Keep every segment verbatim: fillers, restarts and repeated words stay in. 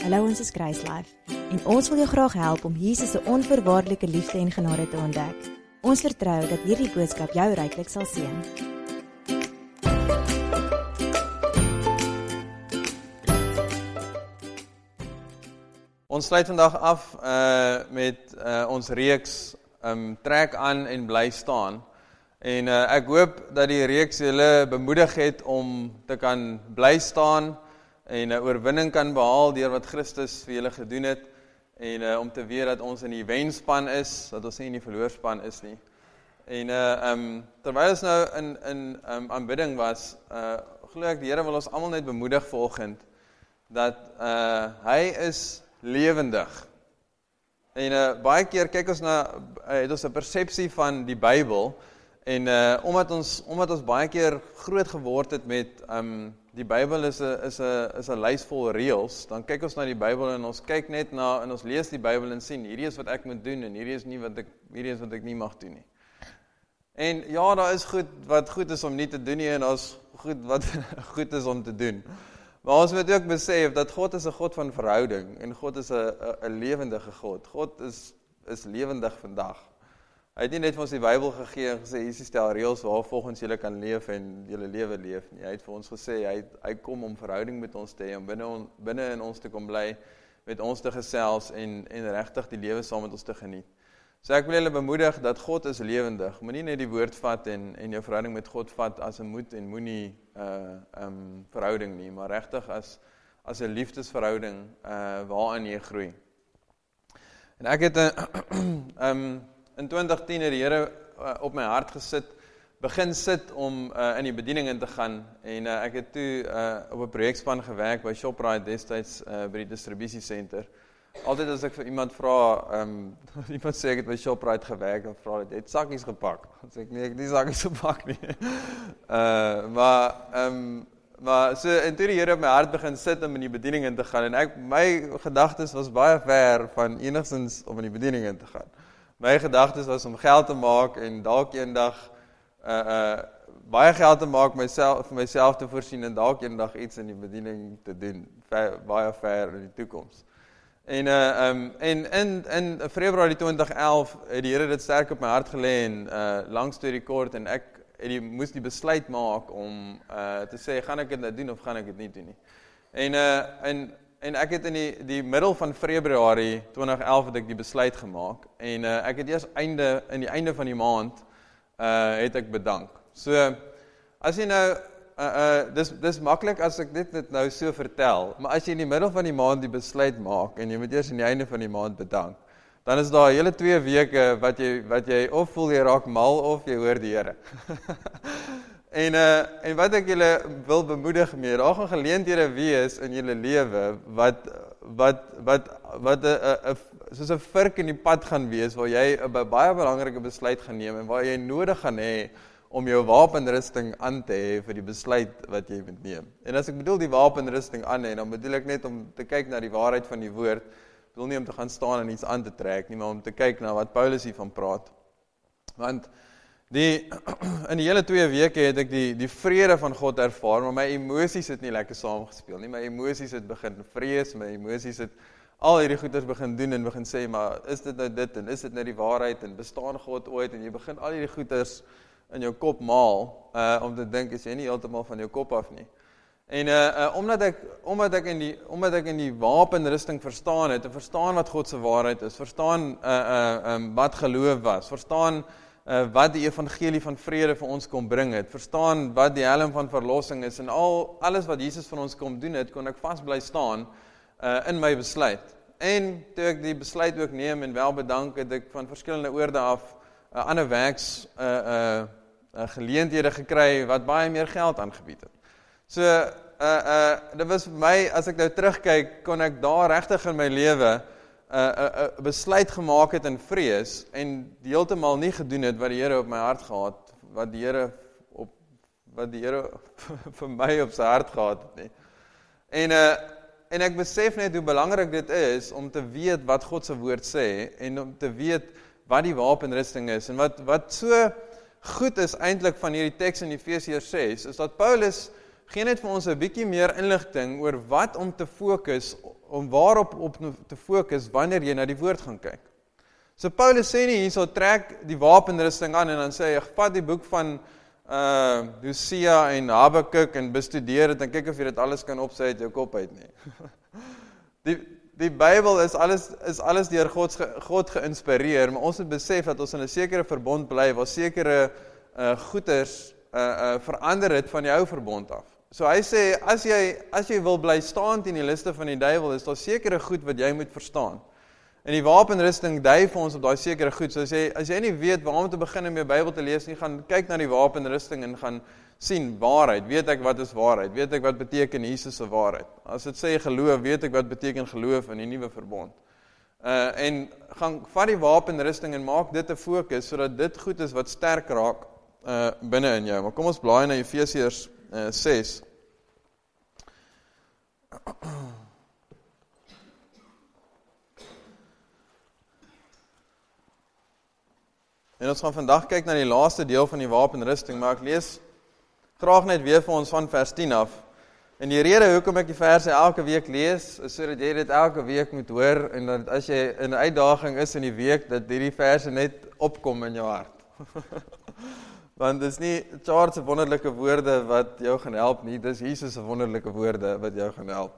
Hallo, ons is Grace Life en ons wil jou graag help om Jesus se onvoorwaardelike liefde en genade te ontdek. Ons vertrou dat hierdie boodskap jou ryklik sal seën. Ons sluit vandag af uh, met uh, ons reeks um, Trek aan en bly staan. En uh, ek hoop dat die reeks julle bemoedig het om te kan bly staan en 'n oorwinning kan behaal deur wat Christus vir julle gedoen het, en uh, om te weet dat ons in die wenspan is, dat ons nie in die verloorspan is nie. En uh, um, terwyl ons nou in, in um, aanbidding was, uh, glo ek die Here wil ons almal net bemoedig vanoggend, dat uh, hy is lewendig. En uh, baie keer kyk ons na, uh, het ons 'n persepsie van die Bybel, en uh, omdat ons omdat ons baie keer groot geword het met um, die Bybel is 'n is 'n is 'n lys vol reëls, dan kyk ons na die Bybel en ons kyk net na en ons lees die Bybel en sien hierdie is wat ek moet doen en hierdie is nie wat ek hierdie is wat ek nie mag doen nie. En ja, daar is goed wat goed is om nie te doen nie en daar's goed wat goed is om te doen. Maar ons moet ook besef dat God is 'n God van verhouding en God is 'n 'n lewendige God. God is is lewendig vandag. Hy het nie net vir ons die Bybel gegee en gesê, hier is die stel reëls waar volgens julle kan leef en julle lewe leef nie. Hy het vir ons gesê, hy, hy kom om verhouding met ons te hê, om binne, on, binne in ons te kom bly, met ons te gesels en, en regtig die lewe saam met ons te geniet. So ek wil julle bemoedig dat God is lewendig. Moenie net die woord vat en, en jou verhouding met God vat as 'n moet en moenie uh, um, verhouding nie, maar regtig as, as 'n liefdesverhouding uh, waaraan jy groei. En ek het 'n um, in twintig tien het die Here uh, op my hart gesit, begin sit om uh, in die bediening in te gaan, en uh, ek het toe uh, op 'n projekspan gewerk by Shoprite destyds uh, by die distribusiesenter. Altyd as ek vir iemand vra, um, iemand sê ek het by Shoprite gewerk, dan vra hy, het sakkies gepak? Dan sê ek, nee, ek het nie sakkies gepak nie. uh, maar, um, maar so, en toe die Here op my hart begin sit om in die bediening in te gaan, en ek, my gedagtes was baie ver van enigstens om in die bediening in te gaan. My gedagtes was om geld te maak en dalk eendag uh, uh, baie geld te maak myself, vir myself te voorsien en dalk eendag iets in die bediening te doen, ver, baie ver in die toekoms. En, uh, um, en in, in Februarie twintig elf het die Here dit sterk op my hart gelê en uh, lang storie kort, en ek het die, moes die besluit maak om uh, te sê, gaan ek dit nou doen of gaan ek dit nie doen nie. En, uh, en En ek het in die, die middel van Februarie twintig elf het ek die besluit gemaak, en uh, ek het eers einde, in die einde van die maand, uh, het ek bedank. So, as jy nou, uh, uh, dis, dis maklik as ek dit, dit nou so vertel, maar as jy in die middel van die maand die besluit maak, en jy moet eers in die einde van die maand bedank, dan is daar hele twee weke, wat jy, wat jy of voel jy raak mal, of jy hoor die Here. En, uh, en wat ek julle wil bemoedig mee, daar gaan geleenthede wees in julle lewe, wat, wat, wat, wat a, a, a, soos 'n vurk in die pad gaan wees, waar jy 'n baie belangrike besluit gaan neem, en waar jy nodig gaan hê, om jou wapenrusting aan te hê, vir die besluit wat jy moet neem. En as ek bedoel die wapenrusting aan hê, dan bedoel ek net om te kyk na die waarheid van die woord, ek bedoel nie om te gaan staan en iets aan te trek nie, maar om te kyk na wat Paulus hiervan praat. Want, Die, in die hele twee weke het ek die, die vrede van God ervaar, maar my emosies het nie lekker saamgespeel nie. My emosies het begin vrees, my emosies het al hierdie goeders begin doen en begin sê, maar is dit nou dit en is dit nou die waarheid en bestaan God ooit? En jy begin al hierdie goeders in jou kop maal, uh, om te dink, is jy nie heeltemal van jou kop af nie. En uh, uh, omdat ek omdat ek in die omdat ek in die wapenrusting verstaan het, en verstaan wat God se waarheid is, verstaan uh, uh, um, wat geloof was, verstaan Uh, wat die evangelie van vrede vir ons kom bring het, verstaan wat die helm van verlossing is, en al alles wat Jesus vir ons kom doen het, kon ek vast bly staan uh, in my besluit. En toe ek die besluit ook neem en wel bedank, het ek van verskillende oorde af uh, ander werks uh, uh, uh, geleenthede gekry, wat baie meer geld aangebied het. So, uh, uh, dit was vir my, as ek nou terugkyk, kon ek daar regtig in my lewe 'n uh, uh, uh, besluit gemaak het in vrees, en heeltemal nie gedoen het wat die Here op my hart gehad, wat die Here op wat die Here vir my op sy hart gehad het nie. En uh, en ek besef net hoe belangrik dit is om te weet wat God se woord sê, en om te weet wat die wapenrusting is, en wat wat so goed is eintlik van hierdie teks in Efesiërs ses, is dat Paulus gee net vir ons 'n bietjie meer inligting oor wat om te fokus, om waarop op te fokus wanneer jy na die woord gaan kyk. So Paulus sê nie hierso trek die wapenrusting aan en dan sê hy, vat die boek van uh, Hosea en Habakuk en bestudeer dit en kyk of jy dit alles kan opsy uit jou kop uit nie. die, die Bybel is alles, is alles deur God, God geïnspireer, maar ons moet besef dat ons in 'n sekere verbond bly, waar sekere uh, goeders uh, uh, verander het van die ou verbond af. So hy sê, as jy, as jy wil bly staan teen die liste van die duiwel, is daar sekere goed wat jy moet verstaan. En die wapenrusting dui vir ons op daai sekere goed. So as jy, as jy nie weet waarom te begin om jou Bybel te lees nie, gaan kyk na die wapenrusting en gaan sien waarheid. Weet ek wat is waarheid? Weet ek wat beteken Jesus se waarheid? As dit sê geloof, weet ek wat beteken geloof in die nuwe verbond. Uh, en gaan vat die wapenrusting en maak dit 'n fokus, sodat dit goed is wat sterk raak uh, binne in jou. Maar kom ons blaai na Efesiërs uh, ses. En ons gaan vandag kyk na die laaste deel van die wapenrusting, maar ek lees graag net weer vir ons van vers tien af. En die rede hoekom ek die verse elke week lees, is sodat jy dit elke week moet hoor, en dat as jy in 'n uitdaging is in die week, dat hierdie verse net opkom in jou hart. Want dis nie Charles se wonderlike woorde wat jou gaan help nie, dis Jesus se wonderlike woorde wat jou gaan help.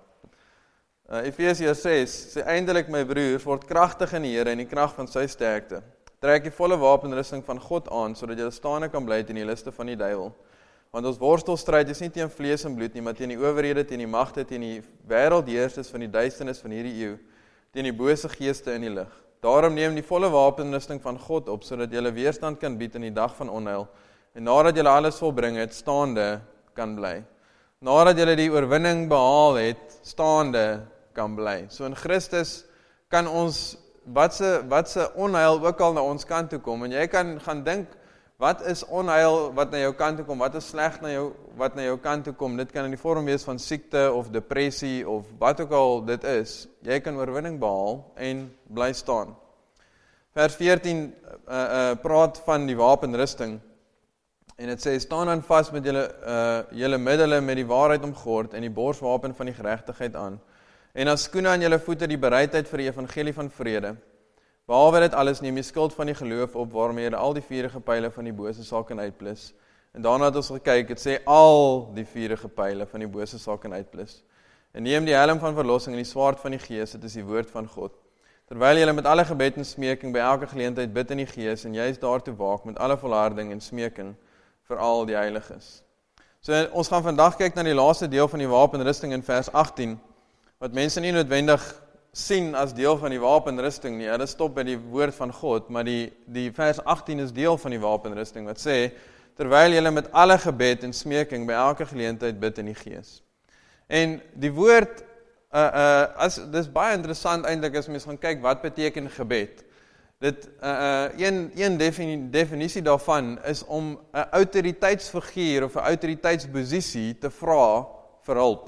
Uh, Efesiërs ses, sê eindelik my broers, word kragtig in die Here en die krag van sy sterkte. Trek die volle wapenrusting van God aan, sodat jy staande kan bly teen die liste van die duiwel. Want ons worstelstryd is nie teen vlees en bloed nie, maar teen die owerhede, teen die magte, teen die wêreldheersers van die duisternis van hierdie eeu, teen die bose geeste in die lig. Daarom neem die volle wapenrusting van God op, sodat jy weerstand kan bied in die dag van onheil, en nadat jy alles volbring het, staande kan bly. Nadat jy die oorwinning behaal het, staande kan bly. So in Christus kan ons wat se wat se onheil ook al na ons kant toe kom, en jy kan gaan dink, wat is onheil wat na jou kant toe kom, wat is sleg na jou wat na jou kant toe kom, dit kan in die vorm wees van siekte of depressie of wat ook al dit is, jy kan oorwinning behaal en bly staan. Vers veertien uh, uh, praat van die wapenrusting, en het sê, staan dan vas met julle, uh, julle middele met die waarheid omgord en die borswapen van die geregtigheid aan, en as skoene aan julle voete die bereidheid vir die evangelie van vrede. Behalwe dit alles neem jy skuld van die geloof op, waarmee jy al die vurige pyle van die bose sal kan uitblus. En daarna het ons gekyk, het sê al die vurige pyle van die bose sal kan uitblus. En neem die helm van verlossing en die swaard van die gees, dit is die woord van God. Terwyl jy met alle gebed en smeking by elke geleentheid bid in die gees, en jy is daartoe waak met alle volharding en smeking vir al die heiliges. So ons gaan vandag kyk na die laaste deel van die wapenrusting in vers agttien, wat mense nie noodwendig sien as deel van die wapenrusting nie. Hulle stop by die woord van God, maar die, die vers agttien is deel van die wapenrusting, wat sê, terwyl julle met alle gebed en smeking by elke geleentheid bid in die gees. En die woord, uh, uh, as, dis baie interessant eintlik as mens gaan kyk, wat beteken gebed? Dit, uh, uh, een, een defini, definisie daarvan is om 'n autoriteitsfiguur of 'n autoriteitsposisie te vra vir hulp.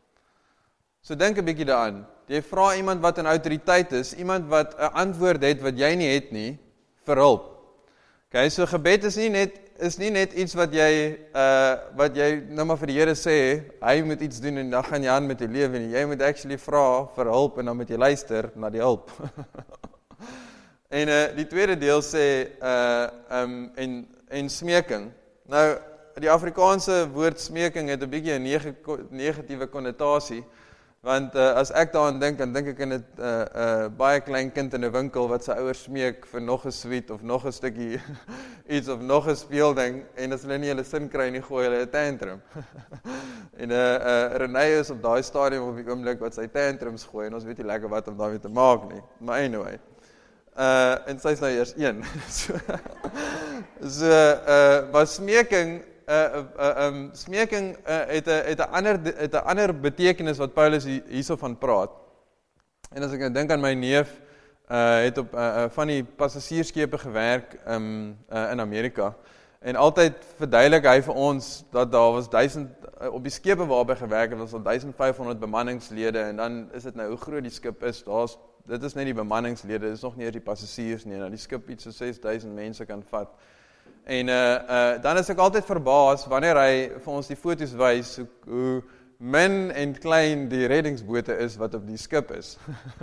So dink 'n bietjie daaraan. Jy vra iemand wat 'n autoriteit is, iemand wat 'n antwoord het wat jy nie het nie, vir hulp. Okay, so gebed is nie net is nie net iets wat jy uh wat jy nou maar vir die Here sê, hy moet iets doen en dan gaan jy aan met jou lewe nie. Jy moet actually vra vir hulp en dan moet jy luister na die hulp. en uh die tweede deel sê uh um en en smeking. Nou die Afrikaanse woord smeking het 'n bietjie 'n neg negatiewe konnotasie. Want uh, as ek daaraan dink, dan dink ek in 'n uh, uh, baie klein kind in 'n winkel wat sy ouers smeek vir nog 'n sweet of nog 'n stukkie iets of nog 'n speelding, en as hulle nie hulle sin kry nie, gooi hulle 'n tantrum. en uh, uh, Renée is op daai stadium op die oomblik wat sy tantrums gooi, en ons weet nie lekker wat om daarmee te maak nie. Maar anyway. Uh, en sy is nou eers een. so, so uh, maar smeking Uh, uh, um, smeking uh, het 'n het 'n ander het 'n ander betekenis wat Paulus hierso van praat. En as ek nou dink aan my neef, uh, het op uh, uh, van die passasierskepe gewerk um, uh, in Amerika. En altyd verduidelik hy vir ons dat daar was duisend uh, op die skepe waarby gewerk het, was al duisend vyf honderd bemanningslede, en dan is dit nou hoe groot die skip is. Daar's dit is net die bemanningslede, dit is nog nie eers die passasiers nie. Nou die skip iets so ses duisend mense kan vat. En uh, uh, dan is ek altyd verbaas wanneer hy vir ons die foto's wys hoe, hoe min en klein die reddingsbote is wat op die skip is.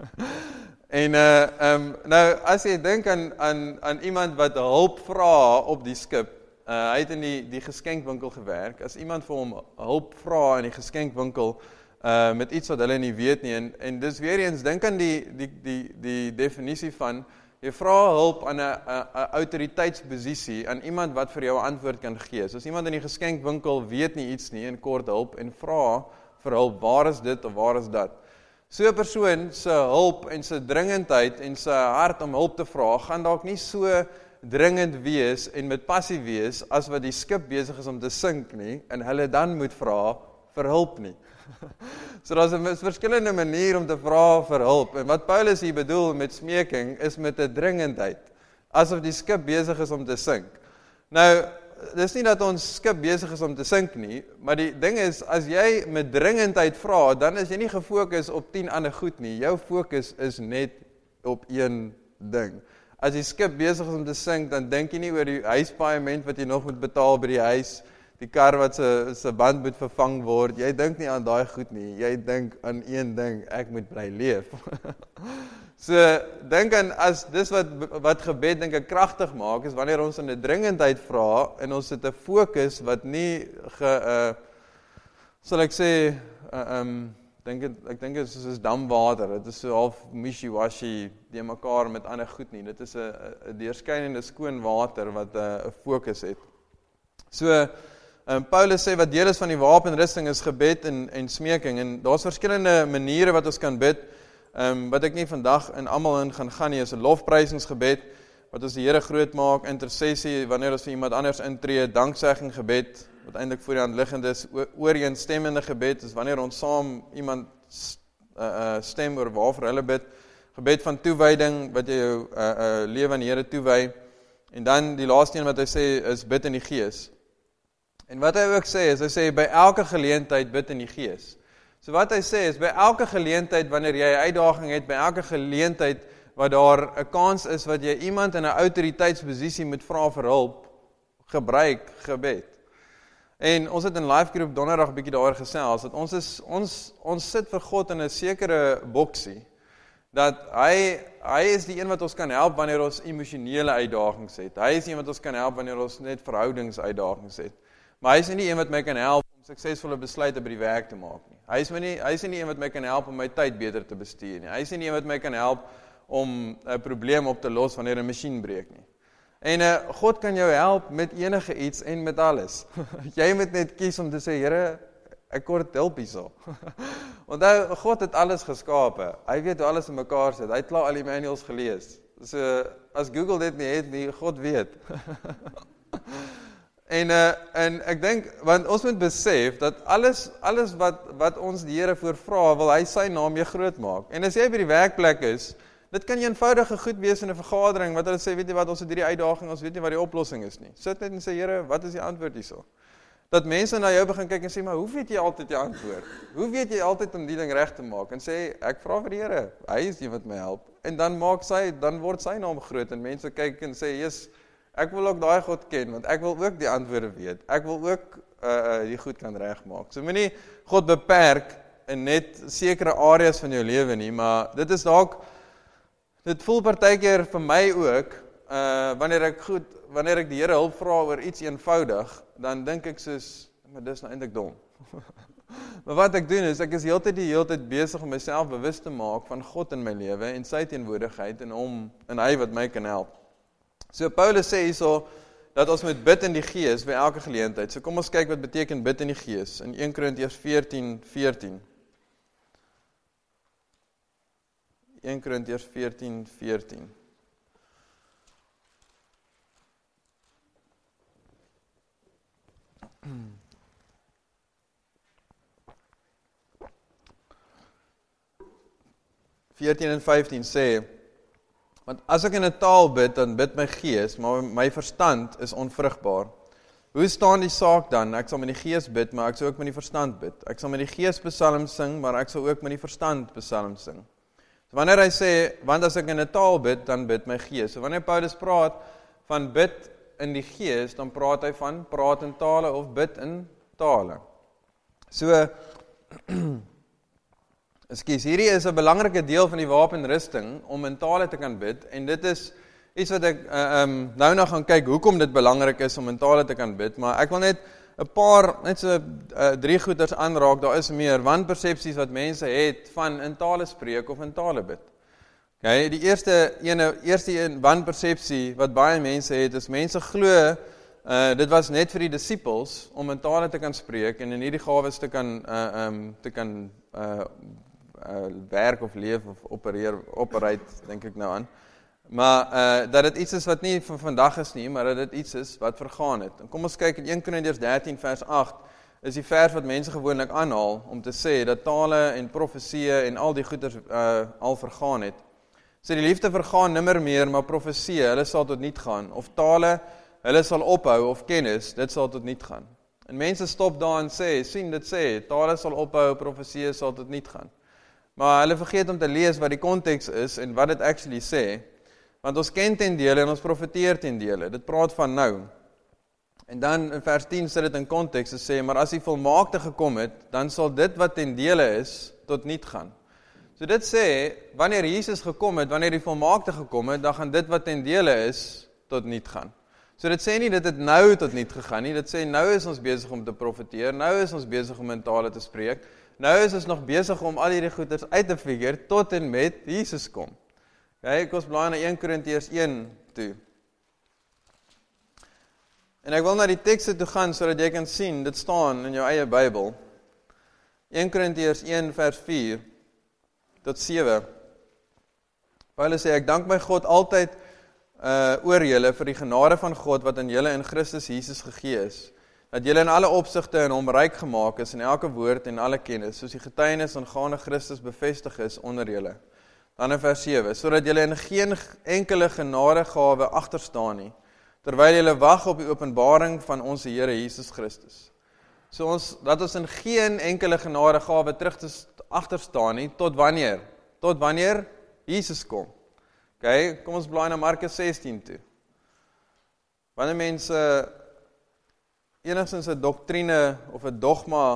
En uh, um, nou as jy dink aan, aan, aan iemand wat hulp vra op die skip, uh, hy het in die, die geskenkwinkel gewerk, as iemand vir hom hulp vra in die geskenkwinkel, uh, met iets wat hulle nie weet nie, en, en dis weer eens, dink aan die, die, die, die definisie van, jy vra hulp aan 'n autoriteitsposisie, aan iemand wat vir jou 'n antwoord kan gee. So as iemand in die geskenkwinkel weet nie iets nie en kort hulp en vra vir hulp, waar is dit of waar is dat? So 'n persoon se hulp en se dringendheid en se hart om hulp te vra, gaan dalk nie so dringend wees en met passie wees as wat die skip besig is om te sink nie en hulle dan moet vra vir hulp nie. So daar's 'n verskillende manier om te vra vir hulp. En wat Paulus hier bedoel met smeking is met 'n dringendheid, asof die skip besig is om te sink. Nou, dis nie dat ons skip besig is om te sink nie, maar die ding is, as jy met dringendheid vra, dan is jy nie gefokus op tien ander goed nie. Jou fokus is net op een ding. As die skip besig is om te sink, dan dink jy nie oor die huispaaiement wat jy nog moet betaal by die huis, die kar wat se se band moet vervang word. Jy dink nie aan daai goed nie. Jy dink aan een ding, ek moet bly leef. So, dink aan, as dis wat, wat gebed denk ek kragtig maak, is wanneer ons in 'n dringendheid vra, en ons het 'n fokus wat nie, ge, uh, sal ek sê, uh, um, denk het, ek dink dit is soos damwater, dit is so half wishy-washy, die mekaar met ander goed nie, dit is 'n deurskynende skoon water, wat 'n uh, fokus het. So, um, Paulus sê, wat deel is van die wapenrusting is gebed en, en smeking, en daar's verskillende maniere wat ons kan bid. Um, wat ek nie vandag in almal in gaan gaan nie, is 'n lofprysingsgebed, wat ons die Here groot maak, intersessie, wanneer ons vir iemand anders intree, danksegging gebed, wat eintlik voor die hand liggend is, ooreenstemmende gebed, is wanneer ons saam iemand uh, uh, stem oor waarvoor hulle bid, gebed van toewyding, wat jy jou uh, uh, lewe aan die Here toewy, en dan die laaste een wat hy sê, is bid in die Gees. En wat hy ook sê, is hy sê, by elke geleentheid bid in die Gees. So wat hy sê is, by elke geleentheid, wanneer jy 'n uitdaging het, by elke geleentheid, wat daar 'n kans is, wat jy iemand in 'n autoriteitsposisie moet vra vir hulp, gebruik gebed. En ons het in live group donderdag 'n bietjie daaroor gesels, dat ons is, ons, ons sit vir God in 'n sekere boksie, dat hy, hy is die een wat ons kan help, wanneer ons emosionele uitdagings het. Hy is die een wat ons kan help, wanneer ons net verhoudingsuitdagings het. Maar hy is nie die een wat my kan help, suksesvolle besluite by die werk te maak nie. Hy is nie, hy is nie een wat my kan help om my tyd beter te bestuur nie. Hy is nie een wat my kan help om 'n probleem op te los wanneer 'n masjien breek nie. En uh, God kan jou help met enige iets en met alles. Jy moet net kies om te sê, Here, ek kort hulp hierso. Onthou, God het alles geskape. Hy weet hoe alles in mekaar sit. Hy het klaar al die manuals gelees. So as Google dit nie het nie, God weet. En, uh, en ek dink, want ons moet besef, dat alles, alles wat, wat ons die Here voorvra, wil hy sy naam mee groot maak. En as jy by die werkplek is, dit kan eenvoudige goed wees in 'n vergadering, wat hulle sê, weet jy wat, ons het hierdie uitdaging, ons weet nie wat die oplossing is nie. Sit net en sê, Here, wat is die antwoord hierso? Dat mense na jou begin kyk en sê, maar hoe weet jy altyd die antwoord? Hoe weet jy altyd om die ding reg te maak? En sê, ek vra vir die Here, hy is die wat my help. En dan maak sy, dan word sy naam groot, en mense kyk en sê, yes, ek wil ook daai God ken, want ek wil ook die antwoorde weet. Ek wil ook uh, die goed kan regmaak. So moenie God beperk in net sekere areas van jou lewe nie, maar dit is dalk, dit voel partykeer vir my ook, uh, wanneer ek goed, wanneer ek die Here hulp vra oor iets eenvoudig, dan dink ek soos, maar dis nou eintlik dom. Maar wat ek doen is, ek is heeltyd die heeltyd besig om myself bewus te maak van God in my lewe en sy teenwoordigheid en om en hy wat my kan help. So Paulus sê hierso dat ons moet bid in die Gees by elke geleentheid. So kom ons kyk wat beteken bid in die Gees in eerste Korintiërs veertien veertien. eerste Korintiërs veertien veertien. veertien en vyftien sê, want as ek in 'n taal bid, dan bid my gees, maar my verstand is onvrugbaar. Hoe staan die saak dan? Ek sal met die gees bid, maar ek sal ook met die verstand bid. Ek sal met die gees psalms sing, maar ek sal ook met die verstand psalms sing. So wanneer hy sê, want as ek in 'n taal bid, dan bid my gees. So wanneer Paulus praat van bid in die gees, dan praat hy van praat in tale of bid in tale. So, Ekskuus, hierdie is 'n belangrike deel van die wapenrusting om in tale te kan bid, en dit is iets wat ek uh, um, nou nog gaan kyk hoekom dit belangrik is om in tale te kan bid, maar ek wil net 'n paar, net so uh, drie goeters aanraak. Daar is meer wanpersepsies wat mense het van in tale spreek of in tale bid. Okay, die eerste ene, eerste een wanpersepsie wat baie mense het, is mense glo Uh, dit was net vir die disippels om in tale te kan spreek en in hierdie gawes te kan uh, um, te kan uh, uh, werk of leef of opereer, operate, denk ek nou aan. Maar uh, dat dit iets is wat nie van vandag is nie, maar dat dit iets is wat vergaan het. En kom ons kyk in Eerste Korintiërs dertien vers agt, is die vers wat mense gewoonlik aanhaal om te sê dat tale en profesieë en al die goeders uh, al vergaan het. So die liefde vergaan nimmer meer, maar profesieë, hulle sal tot niet gaan, of tale, hulle sal ophou, of kennis, dit sal tot niet gaan. En mense stop daar en sê, sien dit sê, tale sal ophou, profesieë sal tot niet gaan. Maar hulle vergeet om te lees wat die konteks is en wat dit actually sê, want ons ken ten dele en ons profeteer ten dele, dit praat van nou. En dan in vers tien sit dit in konteks te sê, maar as die volmaakte gekom het, dan sal dit wat ten dele is, tot niet gaan. So dit sê, wanneer Jesus gekom het, wanneer die volmaakte gekom het, dan gaan dit wat ten dele is, tot niet gaan. So dit sê nie dat dit nou tot niet gegaan nie, dit sê nou is ons besig om te profeteer, nou is ons besig om in tale te spreek, nou is ons nog besig om al hierdie goeders uit te figure, tot en met Jesus kom. Okay, ek ons blaai na Eerste Korintiërs een toe. En ek wil na die tekste toe gaan, sodat jy kan sien, dit staan in jou eie Bybel. Eerste Korintiërs een vers vier tot sewe. Paulus sê, ek dank my God altyd uh, oor julle vir die genade van God wat aan julle in Christus Jesus gegee is, dat julle in alle opsigte in hom ryk gemaak is, in elke woord en alle kennis, soos die getuienis aangaande Christus bevestig is onder julle. Dan in vers sewe, sodat julle in geen enkele genadegawe agterstaan nie, terwyl julle wag op die openbaring van ons Here Jesus Christus. So ons, dat ons in geen enkele genadegawe terug te agterstaan nie, tot wanneer? Tot wanneer Jesus kom. Okay, kom ons blaai na Markus sestien toe. Wanneer mense enigstens 'n doktrine of 'n dogma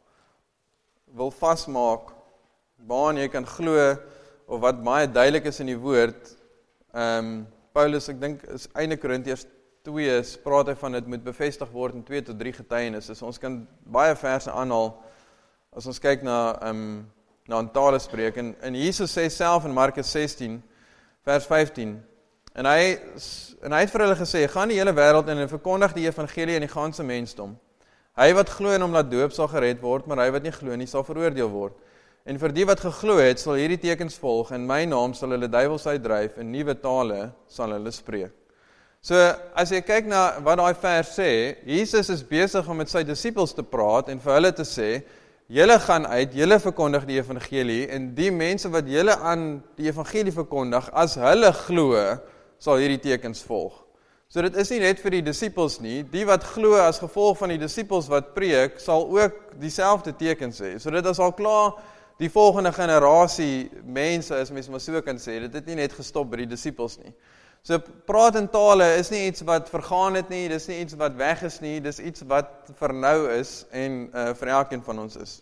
wil vasmaak, waaraan jy kan glo, of wat baie duidelik is in die woord, um, Paulus, ek dink, is einde Korintiërs twee, praat hy van dit moet bevestig word in twee tot drie getuienisse. So ons kan baie verse aanhaal, as ons kyk na, um, na in tale spreek, en, en Jesus sê self in Markus sestien, vers vyftien, en hy, en hy het vir hulle gesê, gaan die hele wêreld in en verkondig die evangelie in die ganse mensdom. Hy wat glo en hom laat doop sal gered word, maar hy wat nie glo nie sal veroordeel word. En vir die wat geglo het, sal hierdie tekens volg, en my naam sal hulle duiwels uitdryf, en nuwe tale sal hulle spreek. So, as jy kyk na wat daai vers sê, Jesus is besig om met sy disippels te praat, en vir hulle te sê, julle gaan uit, julle verkondig die evangelie, en die mense wat julle aan die evangelie verkondig, as hulle glo, sal hierdie tekens volg. So dit is nie net vir die disippels nie, die wat glo as gevolg van die disippels wat preek, sal ook dieselfde tekens hê. So dit is al klaar, die volgende generasie mense, as mens maar so kan sê, dit het nie net gestop by die disippels nie. So praat in tale is nie iets wat vergaan het nie, dis nie iets wat weg is nie, dis iets wat vir nou is en uh, vir elkeen van ons is.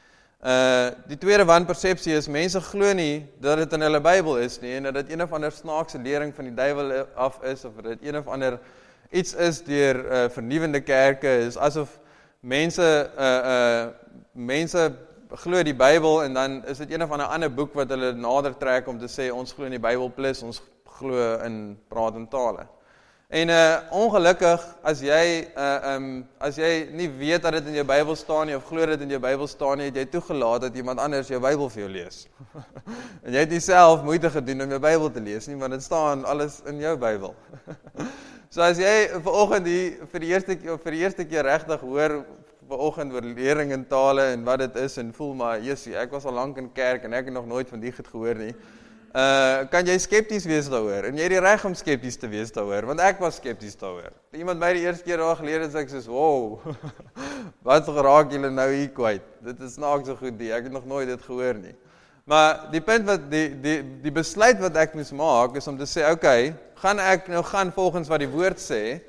Uh, die tweede wanpersepsie is, mense glo nie dat dit in hulle Bybel is nie, en dat dit een of ander snaakse lering van die duiwel af is, of dat dit een of ander iets is deur uh, vernuwende kerke, is asof mense, uh, uh, mense glo die Bybel, en dan is dit een of ander ander boek wat hulle nader trek om te sê, ons glo in die Bybel plus, ons glo in praat in tale. En uh, ongelukkig, as jy, uh, um, as jy nie weet dat dit in jou Bybel staan nie, of glo dat dit in jou Bybel staan nie, het jy toegelaat dat iemand anders jou Bybel vir jou lees. En jy het nie self moeite gedoen om jou Bybel te lees nie, want dit staan alles in jou Bybel. So as jy vanoggend die, vir die eerste keer, vir die eerste keer regtig hoor, vanoggend oor lering in tale en wat dit is, en voel maar, jessie, ek was al lank in kerk, en ek het nog nooit van die goed gehoor nie, Uh, kan jy skepties wees daaroor, en jy het die reg om skepties te wees daaroor, want ek was skepties daaroor. Iemand my die eerste keer daar geleer het, sê ek soos, wow, wat raak julle nou hier kwyt? Dit is nou so goed die, ek het nog nooit dit gehoor nie. Maar die punt wat, die, die, die besluit wat ek moes maak, is om te sê, oké, okay, gaan ek nou gaan volgens wat die woord sê,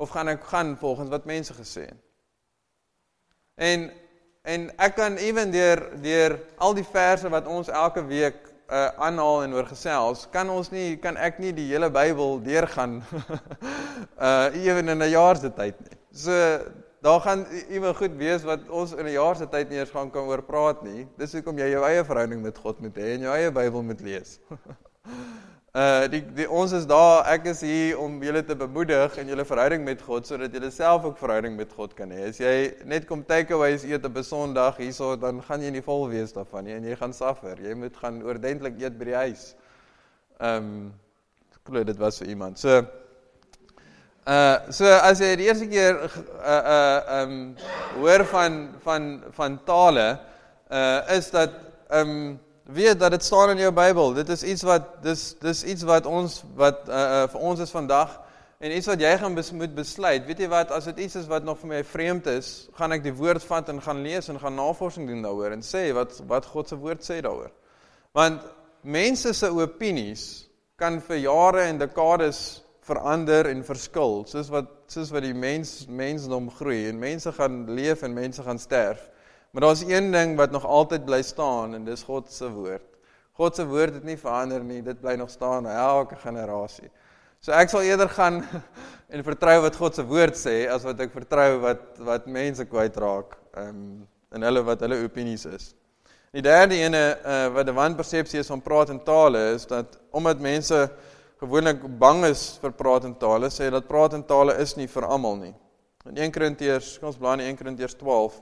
of gaan ek gaan volgens wat mense gesê het? En en ek kan ewen deur deur al die verse wat ons elke week uh, aanhaal en oor gesels, kan ons nie kan ek nie die hele Bybel deurgaan uh, ewen in 'n jaar se tyd nie. So daar gaan iemand goed wees wat ons in 'n jaar se tyd nie eens gaan kan oor praat nie. Dis hoekom jy jou eie verhouding met God moet hê en jou eie Bybel moet lees. uh, die, die, ons is daar, ek is hier om julle te bemoedig in julle verhouding met God, sodat julle self ook verhouding met God kan hê. As jy net kom takeaways eet op 'n Sondag hierso, dan gaan jy nie vol wees daarvan nie en jy gaan suffer. Jy moet gaan oordentlik eet by die huis. Ehm, um, ek glo dit was vir iemand. So Uh, so as jy die eerste keer uh, uh, um, hoor van, van, van tale, uh, is dat, um, weet dat dit staan in jou Bybel, dit is iets wat, dis, dis iets wat ons, wat uh, uh, vir ons is vandag, en iets wat jy gaan bes, moet besluit, weet jy wat, as dit iets is wat nog vir my vreemd is, gaan ek die woord vat en gaan lees en gaan navorsing doen daaroor, en sê wat, wat God se woord sê daaroor. Want mense se opinies kan vir jare en dekades verander en verskil, soos wat, soos wat die mens, mensdom groei, en mense gaan leef en mense gaan sterf. Maar daar is een ding wat nog altyd bly staan, en dis God se woord. God se woord het nie verander nie, dit bly nog staan elke generasie. So ek sal eerder gaan en vertrou wat God se woord sê, as wat ek vertrou wat, wat mense kwytraak, um, en hulle wat hulle opinies is. Die derde ene, uh, wat 'n wanpersepsie is van praat in tale, is dat, omdat mense gewoonlik bang is vir praat in tale, sê dat praat in tale is nie vir almal nie. In Eerste Korintiërs, kom ons blaai in Eerste Korintiërs twaalf.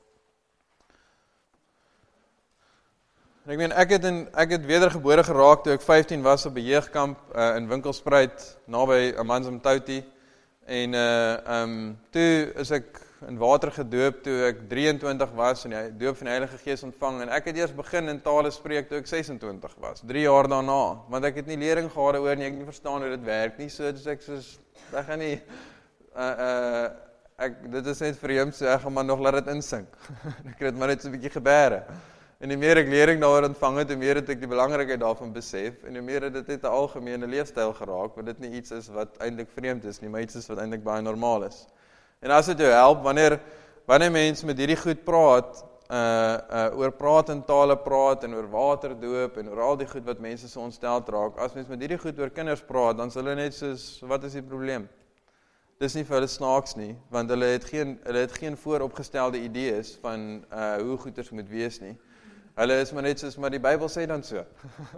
En ek meen, ek het, in, ek het wedergebore geraak toe ek vyftien was op 'n jeugkamp uh, in Winkelspruit, naby Amanzimtoti. En uh, um, toe is ek in water gedoop toe ek drieëntwintig was en die doop van die Heilige Gees ontvang. En ek het eers begin in tale spreek toe ek sesentwintig was, drie jaar daarna. Want ek het nie lering gehad oor nie, ek het nie verstaan hoe dit werk nie. So dus ek soos, ek gaan nie, uh, uh, ek, dit is net vreemd, so ek gaan maar nog laat dit insink. Ek het maar net so 'n bietjie gebere. En hoe meer ek lering daaroor ontvang het, hoe meer het ek die belangrikheid daarvan besef, en hoe meer het dit net 'n algemene leefstyl geraak, want dit nie iets is wat eintlik vreemd is nie, maar iets is wat eintlik baie normaal is. En as dit jou help, wanneer, wanneer mens met hierdie goed praat, uh, uh, oor praat in tale praat, en oor waterdoop, en oor al die goed wat mense so ontsteld raak, as mens met hierdie goed oor kinders praat, dan is hulle net soos, wat is die probleem? Dis nie vir hulle snaaks nie, want hulle het geen, hulle het geen vooropgestelde idees van uh, hoe goeders moet wees nie. Hulle is maar net soos, maar die Bybel sê dan so.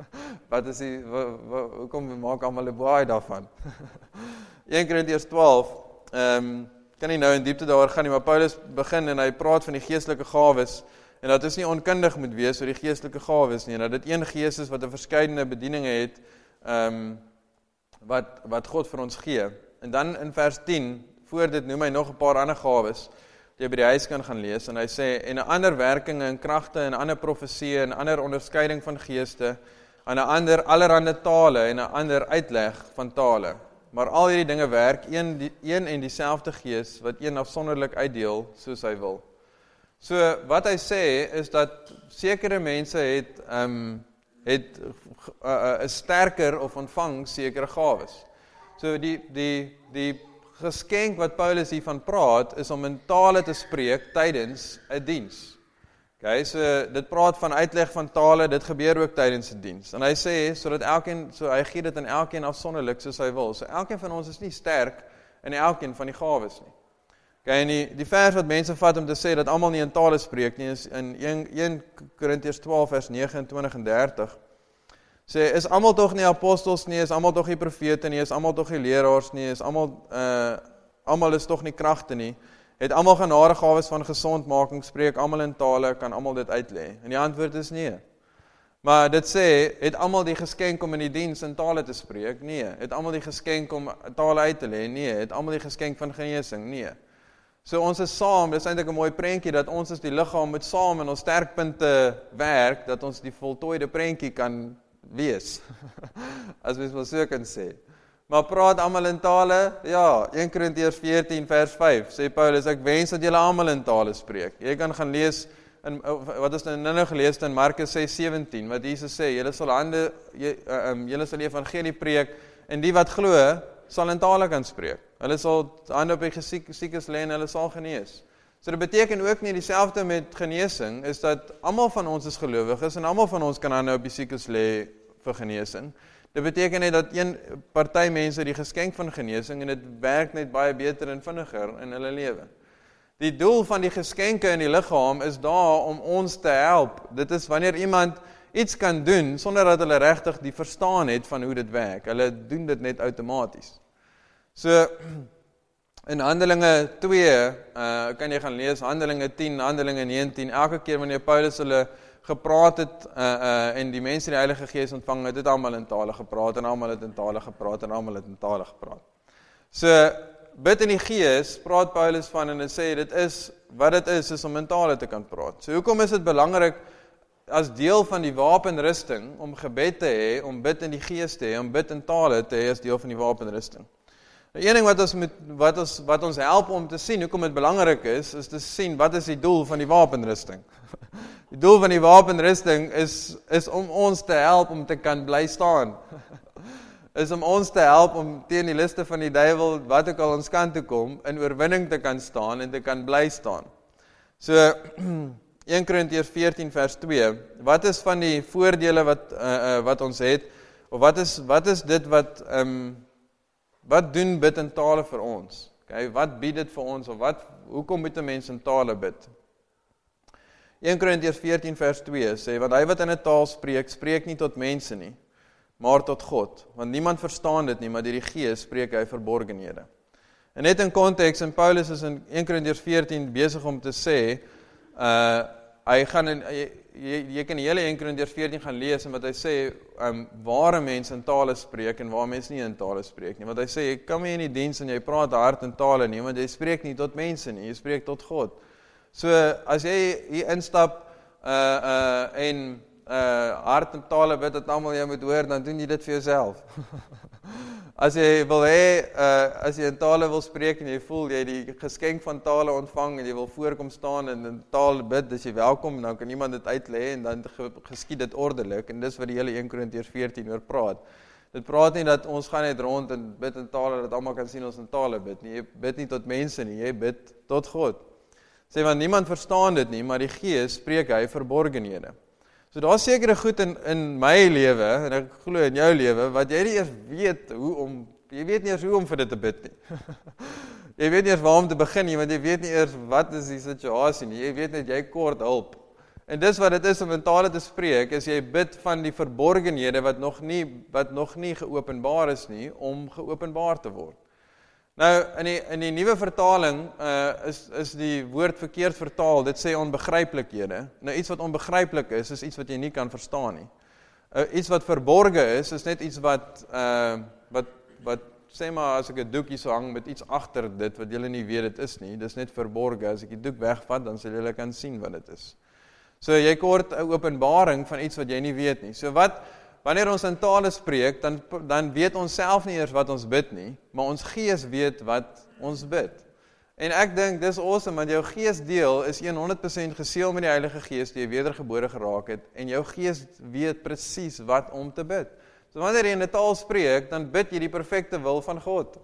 Wat is die, hoekom maak almal 'n baai daarvan? Eerste Korintiërs twaalf, um, kan nie nou in diepte daaroor gaan nie, maar Paulus begin en hy praat van die geestelike gawes, en dat is nie onkundig moet wees oor die geestelike gawes nie, en dat dit een gees is wat 'n verskeidenheid bedieninge het, um, wat, wat God vir ons gee. En dan in vers tien, voor dit noem hy nog 'n paar ander gawes, die jy by die huis kan gaan lees, en hy sê, en 'n ander werkinge en kragte, en 'n ander profesie, en 'n ander onderskeiding van geeste, en 'n ander allerhande tale, en 'n ander uitleg van tale. Maar al hierdie dinge werk een, die, een en dieselfde gees, wat een afsonderlik uitdeel, soos hy wil. So, wat hy sê, is dat sekere mense het, um, het uh, uh, is sterker of ontvang sekere gawes. So, die, die, die geskenk wat Paulus hiervan praat, is om in tale te spreek tydens 'n diens. Okay, so dit praat van uitleg van tale, dit gebeur ook tydens 'n diens. En hy sê, sodat elkeen, so hy gee dit aan elkeen afsonderlik soos hy wil. So elkeen van ons is nie sterk in elkeen van die gawes nie. Okay, en die, die vers wat mense vat om te sê dat almal nie in tale spreek nie, is in Eerste Korintiërs twaalf vers negenentwintig en dertig. Sê, is almal tog nie apostels nie, is almal tog nie profete nie, is almal tog nie leraars nie, is almal, uh, almal is tog nie kragte nie, het almal genadegawes van gesondmaking, spreek almal in tale, kan almal dit uitlê? En die antwoord is nee. Maar dit sê, het almal die geskenk om in die diens in tale te spreek? Nee. Het almal die geskenk om tale uit te lê? Nee. Het almal die geskenk van genesing? Nee. So ons is saam, dis eintlik 'n mooi prentjie, dat ons as die liggaam moet saam in ons sterkpunte werk, dat ons die voltooide prentjie kan wees, as mens wel so kan sê. Maar praat almal in tale? Ja, Eerste Korintiërs veertien vers vyf, sê Paulus, ek wens dat julle almal in tale spreek. Jy kan gaan lees, in, wat is nou nou gelees in Markus ses sewentien, wat Jesus sê, julle sal hande, jy, um, julle sal die evangelie preek, en die wat glo, sal in tale kan spreek. Hulle sal hande op die gesiek, siekes lê en hulle sal genees. So dit beteken ook nie dieselfde met genesing, is dat almal van ons is gelowiges en almal van ons kan hande op die siekes lê vir genesing. Dit beteken net dat een party mense die geskenk van genesing en dit werk net baie beter en vinniger in hulle lewe. Die doel van die geskenke in die liggaam is daar om ons te help. Dit is wanneer iemand iets kan doen sonder dat hulle regtig die verstaan het van hoe dit werk. Hulle doen dit net outomaties. So in Handelinge twee, uh, kan jy gaan lees, Handelinge tien, Handelinge negentien, elke keer wanneer Paulus hulle gepraat het, uh, uh, en die mense die Heilige Gees ontvang het, het almal in tale gepraat, en almal het in tale gepraat, en almal het in tale gepraat. So, bid in die Gees, praat Paulus van, en hy sê, dit is, wat dit is, is om in tale te kan praat. So, hoekom is dit belangrik, as deel van die wapenrusting, om gebed te hê, om bid in die Gees te hê, om bid in tale te hê, as deel van die wapenrusting. Een ding wat ons, moet, wat, ons, wat ons help om te sien, hoekom dit belangrik is, is te sien, wat is die doel van die wapenrusting? Die doel van die wapenrusting is, is om ons te help om te kan bly staan. Is om ons te help om teen die liste van die duiwel, wat ook al ons kant toe kom, in oorwinning te kan staan en te kan bly staan. So, Eerste Korintiërs veertien vers twee, wat is van die voordele wat, uh, uh, wat ons het, of wat is, wat is dit wat, um, wat doen bid in tale vir ons? Okay, wat bied dit vir ons, of wat, hoekom moet 'n mens in tale bid? Eerste Korintiërs veertien vers twee sê, want hy wat in 'n taal spreek, spreek nie tot mense nie, maar tot God, want niemand verstaan dit nie, maar deur die Gees spreek hy verborgenhede. En net in konteks, en Paulus is in Eerste Korintiërs veertien besig om te sê, uh, hy gaan in, jy, jy, jy kan die hele Eerste Korintiërs veertien gaan lees, en wat hy sê, um, waar mense in tale spreek, en waar mense nie in tale spreek nie, want hy sê, jy kom nie in die diens, en jy praat hard in tale nie, want jy spreek nie tot mense nie, jy spreek tot God. So, as jy hier instap, uh, uh, en uh, hard in tale bid, dat almal jy moet hoor, dan doen jy dit vir jouself. As jy wil hê, uh, as jy in tale wil spreek, en jy voel, jy die geskenk van tale ontvang, en jy wil voorkom staan, en in taal bid, dis jy welkom, dan kan iemand dit uitlê, en dan geskied dit ordelik, en dis wat die hele Eerste Korintiërs veertien oor praat. Dit praat nie dat ons gaan net rond en bid in tale, dat almal kan sien ons in tale bid nie, jy bid nie tot mense nie, jy bid tot God. Sê, want niemand verstaan dit nie, maar die Gees spreek hy verborgenhede. So daar is sekere goed in, in my lewe, en ek glo in jou lewe, wat jy nie eers weet hoe om, jy weet nie eers hoe om vir dit te bid nie. Jy weet nie eers waar om te begin nie, want jy weet nie eers wat is die situasie nie, jy weet net jy kort hulp. En dis wat dit is om in tale te spreek, is jy bid van die verborgenhede wat nog nie, wat nog nie geopenbaar is nie, om geopenbaar te word. Nou, in die, in die nuwe vertaling uh, is, is die woord verkeerd vertaal, dit sê onbegryplikhede. Nou, iets wat onbegryplik is, is iets wat jy nie kan verstaan nie. Uh, iets wat verborge is, is net iets wat, uh, wat, wat sê maar, as ek 'n doekie so hang met iets agter dit, wat julle nie weet dit is nie, dis net verborge. As ek die doek wegvat, dan sal julle kan sien wat dit is. So, jy kort 'n openbaring van iets wat jy nie weet nie. So, wat... Wanneer ons in tale spreek, dan, dan weet ons self nie eers wat ons bid nie, maar ons gees weet wat ons bid. En ek dink, dis awesome, want jou geesdeel is honderd persent geseël met die Heilige Gees, die jy wedergebore geraak het, en jou gees weet presies wat om te bid. So wanneer jy in 'n taal spreek, dan bid jy die perfekte wil van God.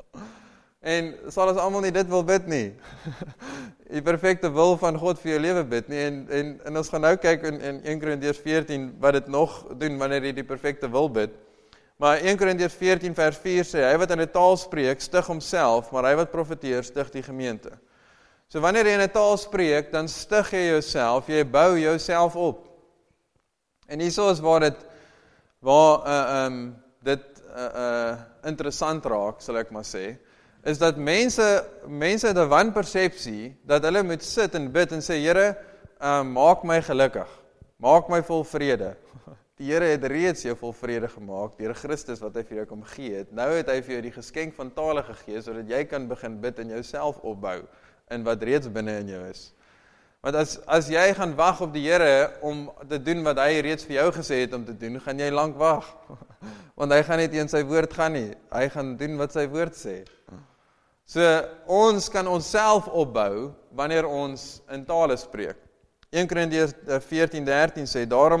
En sal ons almal nie dit wil bid nie. Die perfekte wil van God vir jou lewe bid nie. En, en, en ons gaan nou kyk in, in Eerste Korintiërs veertien, wat dit nog doen, wanneer jy die perfekte wil bid. Maar Eerste Korintiërs veertien vers vier sê, hy wat in 'n taal spreek, stig homself, maar hy wat profeteer, stig die gemeente. So wanneer jy in 'n taal spreek, dan stig jy jouself, jy bou jouself op. En hierso is waar dit, waar uh, um, dit uh, uh, interessant raak, sal ek maar sê, is dat mense, mense het 'n wanpersepsie, dat hulle moet sit en bid en sê, Here, uh, maak my gelukkig, maak my vol vrede. Die Here het reeds jou vol vrede gemaak, deur Christus wat hy vir jou kom gee het. Nou het hy vir jou die geskenk van tale gegee, sodat jy kan begin bid en jouself opbou, in wat reeds binne in jou is. Want as, as jy gaan wag op die Here, om te doen wat hy reeds vir jou gesê het om te doen, gaan jy lank wag. Want hy gaan nie teen sy woord gaan nie, hy gaan doen wat sy woord sê. So, ons kan onsself opbou, wanneer ons in tale spreek. Eerste Korintiërs veertien dertien sê, daarom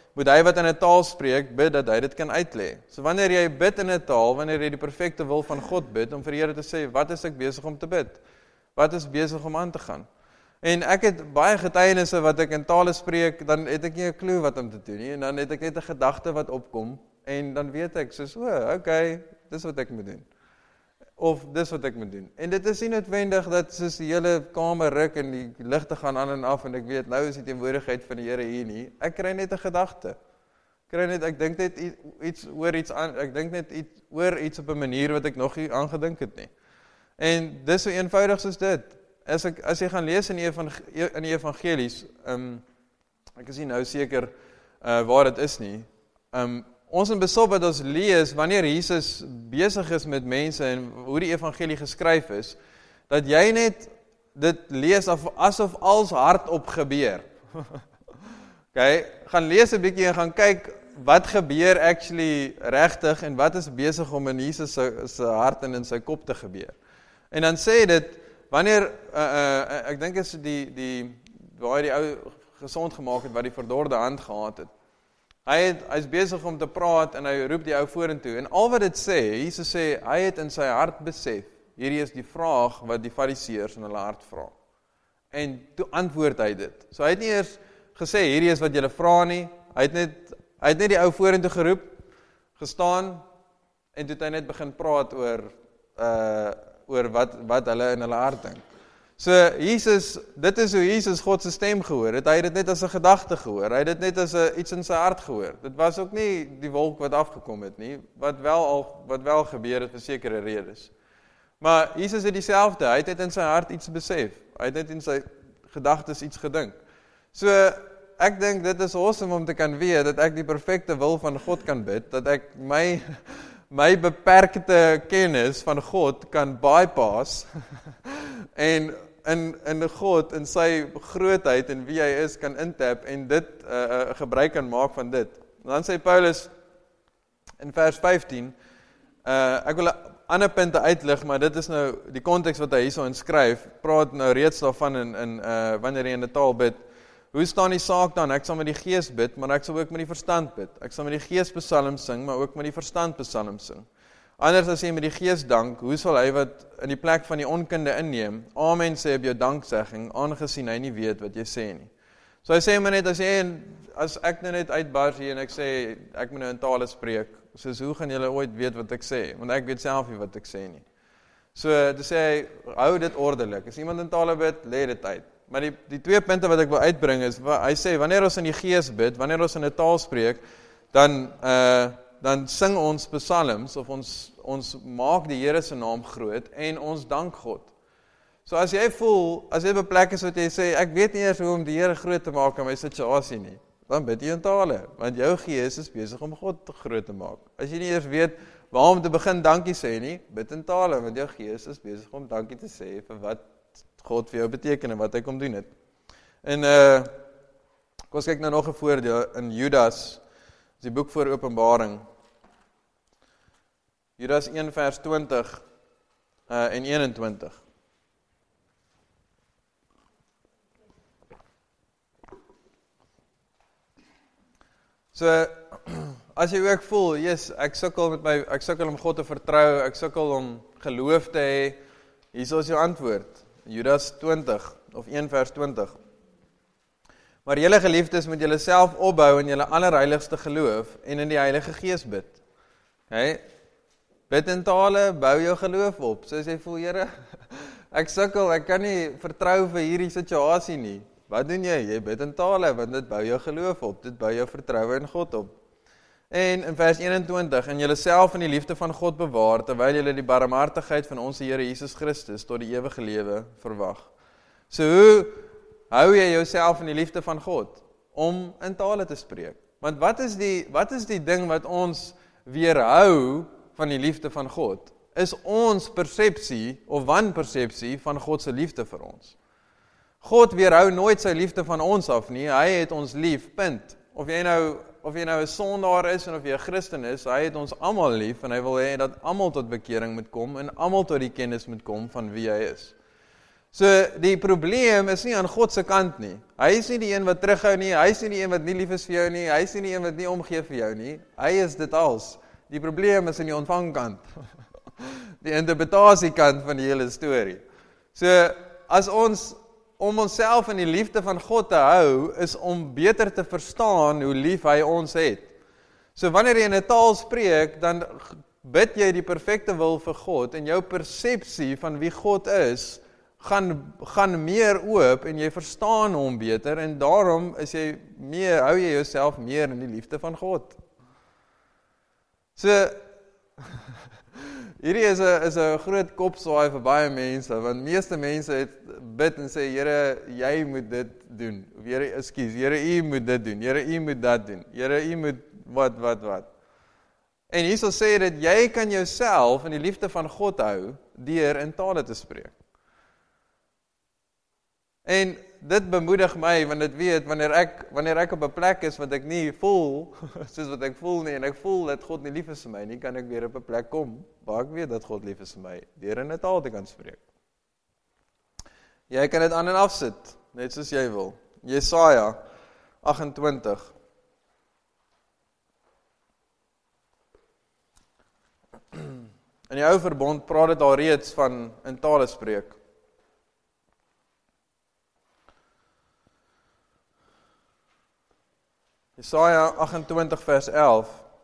moet hy wat in 'n taal spreek, bid dat hy dit kan uitlê. So wanneer jy bid in 'n taal, wanneer jy die perfekte wil van God bid, om vir die Here te sê, wat is ek besig om te bid? Wat is besig om aan te gaan? En ek het baie getuienisse wat ek in tale spreek, dan het ek nie 'n klou wat om te doen nie, en dan het ek net 'n gedagte wat opkom, en dan weet ek, soos, o, oh, okay, dis wat ek moet doen. Of dis wat ek moet doen. En dit is nie noodwendig dat soos die hele kamer ruk en die ligte gaan aan en af en ek weet, nou is die teenwoordigheid van die Here hier nie. Ek kry net 'n gedagte. Ek kry net, ek dink net iets oor iets aan, ek dink net iets oor iets op 'n manier wat ek nog nie aangedink het nie. En dis so eenvoudig soos dit. As ek as jy gaan lees in die evangelies, in die evangelies, um, ek is nie nou seker uh, waar dit is nie. Um, Ons in besop wat ons lees, wanneer Jesus besig is met mense en hoe die evangelie geskryf is, dat jy net dit lees asof als hardop gebeur. Okay, gaan lees 'n bietjie en gaan kyk wat gebeur actually regtig en wat is besig om in Jesus se, se hart en in sy kop te gebeur. En dan sê dit, wanneer, uh, uh, ek dink is die, die, waar hy die ou gesond gemaak het, wat die verdorde hand gehad het, Hy, het, hy is besig om te praat en hy roep die ou vorentoe. En al wat dit sê, Jesus sê, hy het in sy hart besef, hierdie is die vraag wat die fariseërs in hulle hart vra. En toe antwoord hy dit. So hy het nie eers gesê, hierdie is wat julle vra nie, hy het net, hy het net die ou vorentoe geroep, gestaan, en toe het hy net begin praat oor, uh, oor wat, wat hulle in hulle hart dink. So Jesus, dit is hoe Jesus God se stem gehoor het, hy het dit net as 'n gedagte gehoor, hy het dit net as 'n iets in sy hart gehoor. Dit was ook nie die wolk wat afgekom het nie, wat wel al wat wel gebeur het vir sekere redes. Maar Jesus het dieselfde, hy het net in sy hart iets besef, hy het net in sy gedagtes iets gedink. So ek dink dit is awesome om te kan weet dat ek die perfekte wil van God kan bid, dat ek my my beperkte kennis van God kan bypass en in in God in sy grootheid en wie hy is kan intap en dit uh, gebruik kan maak van dit. En dan sê Paulus in vers vyftien, uh, ek wil 'n ander punte uitlig, maar dit is nou die konteks wat hy hierso inskryf, praat nou reeds daarvan in in uh, wanneer jy in 'n taal bid. Hoe staan die saak dan? Ek sal met die gees bid, maar ek sal ook met die verstand bid. Ek sal met die gees psalms sing, maar ook met die verstand psalms sing. Anders as jy met die gees dank, hoe sal hy wat in die plek van die onkunde inneem, amen sê op jou danksegging, aangesien hy nie weet wat jy sê nie. So hy sê maar net, as jy, as ek nou net uitbars hier en ek sê, ek moet nou in tale spreek, soos hoe gaan julle ooit weet wat ek sê, want ek weet self nie wat ek sê nie. So, te sê hy, hou dit ordelik, as iemand in tale bid, lê dit uit. Maar die, die twee punte wat ek wil uitbring is, wa, hy sê, wanneer ons in die gees bid, wanneer ons in 'n taal spreek, dan, uh, dan sing ons psalms, of ons, ons maak die Here se naam groot, en ons dank God. So as jy voel, as jy op 'n plek is wat jy sê, ek weet nie eers hoe om die Here groot te maak in my situasie nie, dan bid jy in tale, want jou gees is besig om God groot te maak. As jy nie eers weet, waarom te begin dankie sê nie, bid in tale, want jou gees is besig om dankie te sê, vir wat God vir jou beteken en wat hy kom doen het. En uh, kom ons kyk nou nog 'n voorbeeld in Judas, die boek voor Openbaring. Judas een vers twintig uh, en eenentwintig. So, as jy ook voel, yes, ek sukkel met my, ek sukkel om God te vertrou, ek sukkel om geloof te hê, hier is jou antwoord. Judas twintig, of een vers twintig. Maar julle geliefdes moet julle self opbou in julle allerheiligste geloof en in die Heilige Gees bid. Okay? Bid in tale, bou jou geloof op. Soos jy voel, Here, ek sukkel, ek kan nie vertrou vir hierdie situasie nie. Wat doen jy? Jy bid in tale, want dit bou jou geloof op, dit bou jou vertroue in God op. En in vers eenentwintig, en julle self in die liefde van God bewaar, terwyl julle die barmhartigheid van ons Here Jesus Christus tot die ewige lewe verwag. So hoe hou jy jouself in die liefde van God? Om in tale te spreek. Want wat is die, wat is die ding wat ons weerhou van die liefde van God? Is ons persepsie of wanpersepsie van God se liefde vir ons. God weerhou nooit sy liefde van ons af nie, hy het ons lief, punt. Of jy nou Of jy nou 'n sondaar is en of jy 'n Christen is, hy het ons almal lief en hy wil hê dat almal tot bekering moet kom en almal tot die kennis moet kom van wie hy is. So die probleem is nie aan God se kant nie. Hy is nie die een wat terughou nie, hy is nie die een wat nie lief is vir jou nie, hy is nie die een wat nie omgee vir jou nie. Hy is dit als. Die probleem is in die ontvangkant. Die interpretasiekant van die hele storie. So as ons om onsself in die liefde van God te hou, is om beter te verstaan hoe lief hy ons het. So wanneer jy in 'n taal spreek, dan bid jy die perfekte wil vir God en jou persepsie van wie God is, gaan, gaan meer oop en jy verstaan hom beter en daarom is jy meer, hou jy jouself meer in die liefde van God. So, hierdie is 'n is 'n groot kopswaai vir baie mense, want meeste mense het bid en sê, Here, jy moet dit doen. Of Here, ekskuus, Here, u moet dit doen. Here, u moet dat doen. Here, u moet wat, wat, wat. En hierso sê dat jy kan jouself in die liefde van God hou, deur in tale te spreek. En dit bemoedig my, want dit weet, wanneer ek, wanneer ek op 'n plek is wat ek nie voel, soos wat ek voel nie, en ek voel dat God nie lief is vir my nie, kan ek weer op 'n plek kom, waar ek weet dat God lief is vir my, deur in 'n taal te kan spreek. Jy kan dit aan en afsit, net soos jy wil. Jesaja agt-en-twintig. In die ou verbond praat dit al reeds van in tale spreek. Jesaja agt-en-twintig vers elf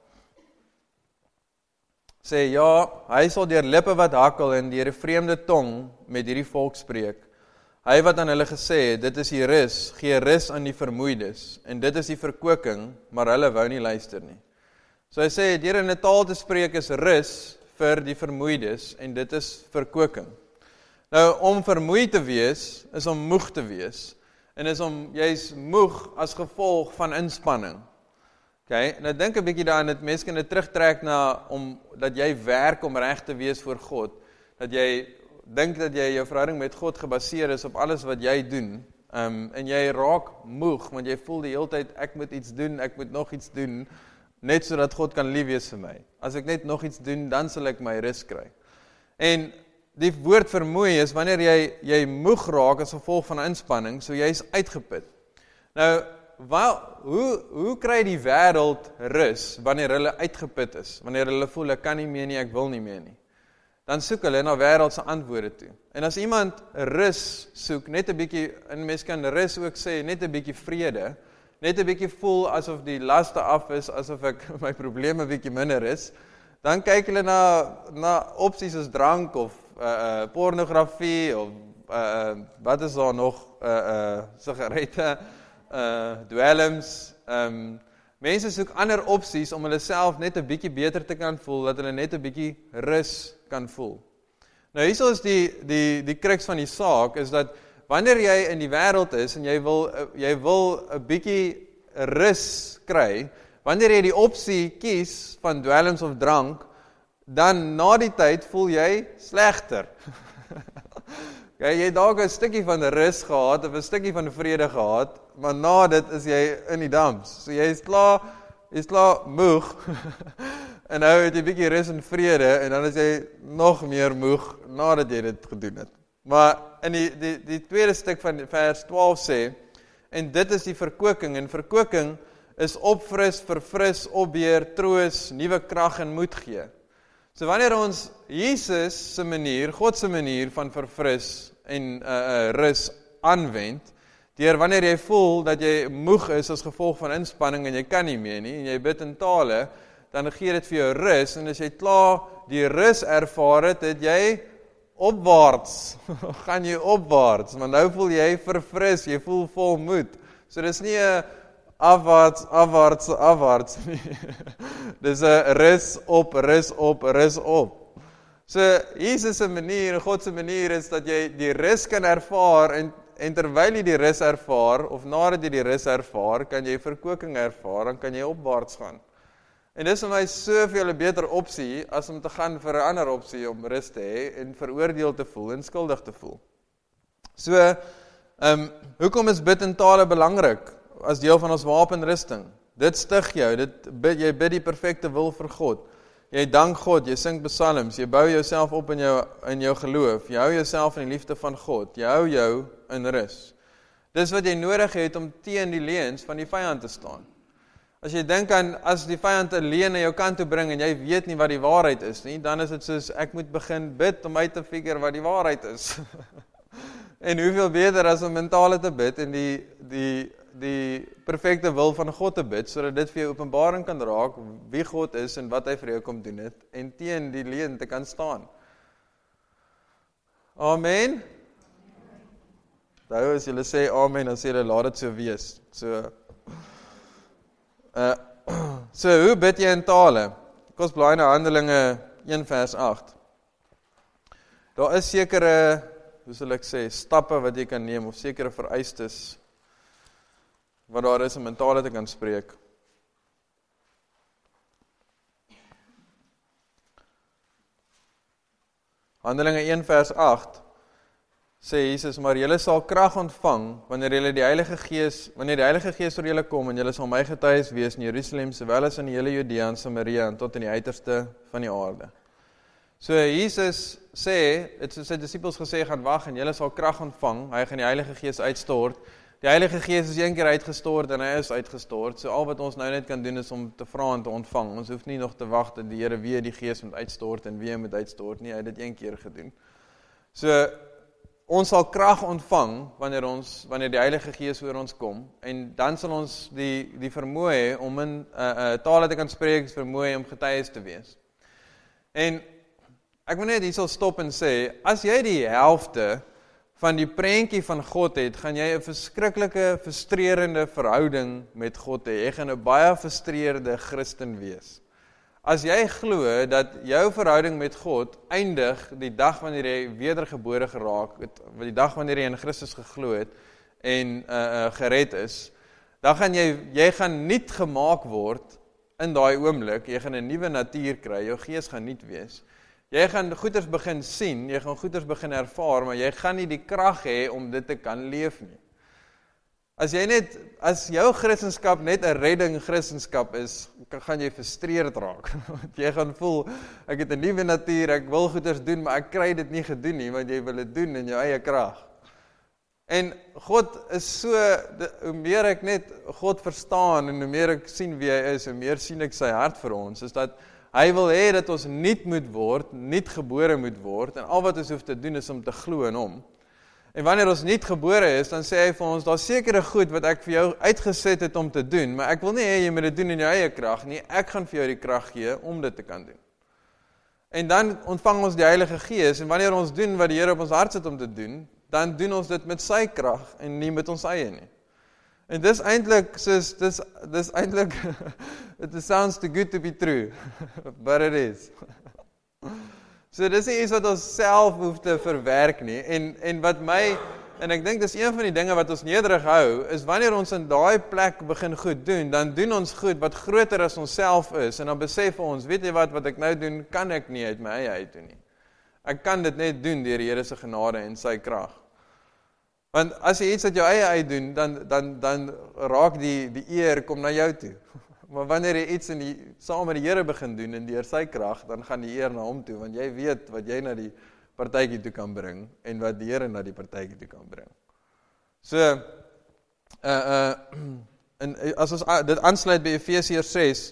sê, ja, hy sal deur lippe wat hakkel en deur 'n vreemde tong met hierdie volk spreek. Hy wat aan hulle gesê het, dit is die rus, gee rus aan die vermoeides, en dit is die verkoeking, maar hulle wou nie luister nie. So hy sê, deur in 'n taal te spreek is rus vir die vermoeides, en dit is verkoeking. Nou, om vermoeid te wees, is om moeg te wees, en is om, jy is moeg as gevolg van inspanning. Okay, nou dink 'n bietjie daaraan, dat mense kan dit terugtrek na, om, dat jy werk om reg te wees voor God, dat jy dink dat jy jou verhouding met God gebaseer is op alles wat jy doen, um, en jy raak moeg, want jy voel die hele tyd, ek moet iets doen, ek moet nog iets doen, net sodat God kan lief wees vir my. As ek net nog iets doen, dan sal ek my rus kry. En die woord vermoei is wanneer jy, jy moeg raak as gevolg van inspanning, so jy is uitgeput. Nou, wel, hoe, hoe kry die wêreld rus wanneer hulle uitgeput is? Wanneer hulle voel, ek kan nie meer nie, ek wil nie meer nie. Dan soek hulle na wêreldse antwoorde toe. En as iemand rus soek, net 'n bietjie, en mens kan rus ook sê, net 'n bietjie vrede, net 'n bietjie voel asof die laste af is, asof ek my probleme bietjie minder is, dan kyk hulle na, na opsies soos drank, of uh, uh, pornografie, of uh, wat is daar nog, uh, uh, sigarette, uh, dwelms, um, mense soek ander opsies om hulle self net 'n bietjie beter te kan voel, dat hulle net 'n bietjie rus kan voel. Nou hierso is die, die, die crux van die saak, is dat wanneer jy in die wêreld is, en jy wil, jy wil 'n bietjie rus kry, wanneer jy die opsie kies van dwelms of drank, dan na die tyd voel jy slegter. Okay, jy het dalk 'n stukkie van rus gehad, of 'n stukkie van vrede gehad, maar na dit is jy in die damps. So jy is klaar, jy is klaar moeg, en nou het jy 'n bietjie rus en vrede, en dan is jy nog meer moeg, nadat jy dit gedoen het. Maar in die, die, die tweede stuk van vers twaalf sê, en dit is die verkoeking, en verkoeking is opfris, verfris, opbeer, troos, nuwe krag en moed gee. So wanneer ons Jesus se manier, God se manier van verfris en uh, uh, rus aanwend, deur wanneer jy voel dat jy moeg is as gevolg van inspanning en jy kan nie meer nie, en jy bid in tale, dan gee dit vir jou rus, en as jy klaar die rus ervaar het, het jy opwaarts, gaan jy opwaarts, want nou voel jy verfris, jy voel vol moed. So dis nie 'n afwaarts, afwaarts, afwaarts nie. Dis 'n rus op, rus op, rus op. So Jesus se manier, God se manier is dat jy die rus kan ervaar, en, en terwyl jy die rus ervaar, of nadat jy die rus ervaar, kan jy verkoeking ervaar, dan kan jy opwaarts gaan. En dis vir my soveel 'n beter opsie, as om te gaan vir 'n ander opsie, om rus te hê, en veroordeel te voel, en skuldig te voel. So, um, hoekom is bid in tale belangrik, as deel van ons wapenrusting? Dit stig jou, dit bid, jy bid die perfekte wil vir God. Jy dank God, jy sing psalms, jy bou jouself op in jou, in jou geloof, jy hou jouself in die liefde van God, jy hou jou in rus. Dis wat jy nodig het om teen die leuns van die vyand te staan. As jy dink aan, as die vyand 'n leuen na jou kant toe bring en jy weet nie wat die waarheid is nie, dan is dit soos, ek moet begin bid om uit te figure wat die waarheid is. En hoeveel beter as om mentale te bid en die, die, die perfekte wil van God te bid, sodat dit vir jou openbaring kan raak, wie God is en wat hy vir jou kom doen het, en teen die leuen te kan staan. Amen. Nou as julle sê amen, dan sê julle laat dit so wees. So, uh, so hoe bid jy in tale? Kom ons blaai na Handelinge een vers agt. Daar is sekere, hoe sal ek sê, stappe wat jy kan neem, of sekere vereistes, wat daar is om in tale te kan spreek. Handelinge een vers agt, sê Jesus, maar julle sal krag ontvang, wanneer julle die Heilige Gees, wanneer die Heilige Gees oor julle kom, en julle sal my getuies wees in Jerusalem, sowel as in die hele Judea en Samaria, en tot in die uiterste van die aarde. So Jesus sê, het so sy disippels gesê, gaan wag, en julle sal krag ontvang, hy gaan die Heilige Gees uitstort. Die Heilige Gees is een keer uitgestort, en hy is uitgestort, so al wat ons nou net kan doen, is om te vra en te ontvang. Ons hoef nie nog te wag, dat die Here weer die Gees moet uitstort, en weer moet uitstort nie, hy het dit een keer gedoen. So, ons sal krag ontvang, wanneer ons, wanneer die Heilige Gees oor ons kom, en dan sal ons die, die vermoë hê, om in uh, uh, tale te kan spreek, vermoë hê om getuies te wees. En, ek wil net hier sal stop en sê, as jy die helfte van die prentjie van God het, gaan jy 'n verskriklike, frustrerende verhouding met God hê. Jy gaan 'n baie frustreerde Christen wees. As jy glo dat jou verhouding met God eindig die dag wanneer jy wedergebore geraak het, die dag wanneer jy in Christus geglo het en uh, uh, gered is, dan gaan jy, jy gaan nuut gemaak word in daai oomblik, jy gaan 'n nuwe natuur kry, jou gees gaan nuut wees. Jy gaan goeders begin sien, jy gaan goeders begin ervaar, maar jy gaan nie die krag hê om dit te kan leef nie. As jy net, as jou Christenskap net 'n redding Christenskap is, gaan jy frustreerd raak. Jy gaan voel, ek het 'n nuwe natuur, ek wil goeders doen, maar ek kry dit nie gedoen nie, want jy wil dit doen in jou eie krag. En God is so, hoe meer ek net God verstaan, en hoe meer ek sien wie hy is, hoe meer sien ek sy hart vir ons, is dat hy wil hê dat ons nuut moet word, nuut gebore moet word, en al wat ons hoef te doen is om te glo in hom. En wanneer ons nuut gebore is, dan sê hy vir ons, daar sekere goed wat ek vir jou uitgeset het om te doen, maar ek wil nie hê jy moet dit doen in jou eie krag nie, ek gaan vir jou die krag gee om dit te kan doen. En dan ontvang ons die Heilige Gees, en wanneer ons doen wat die Here op ons hart sit om te doen, dan doen ons dit met sy krag, en nie met ons eie nie. En dis eintlik, soos, dis, dis eintlik, it sounds too good to be true, but it is. So dis nie iets wat ons self hoef te verwerk nie, en, en wat my, en ek dink dis een van die dinge wat ons nederig hou, is wanneer ons in daai plek begin goed doen, dan doen ons goed wat groter as ons self is, en dan besef ons, weet jy wat, wat ek nou doen, kan ek nie uit my eie uit doen nie. Ek kan dit net doen deur die Here se genade en sy krag. Want as jy iets uit jou eie uit doen, dan, dan, dan raak die, die eer kom na jou toe. Maar wanneer jy iets in die, saam met die Here begin doen en deur sy krag, dan gaan die eer na hom toe, want jy weet wat jy na die partytjie toe kan bring, en wat die Here na die partytjie toe kan bring. So, uh, uh, en as ons dit aansluit by Efesiërs ses,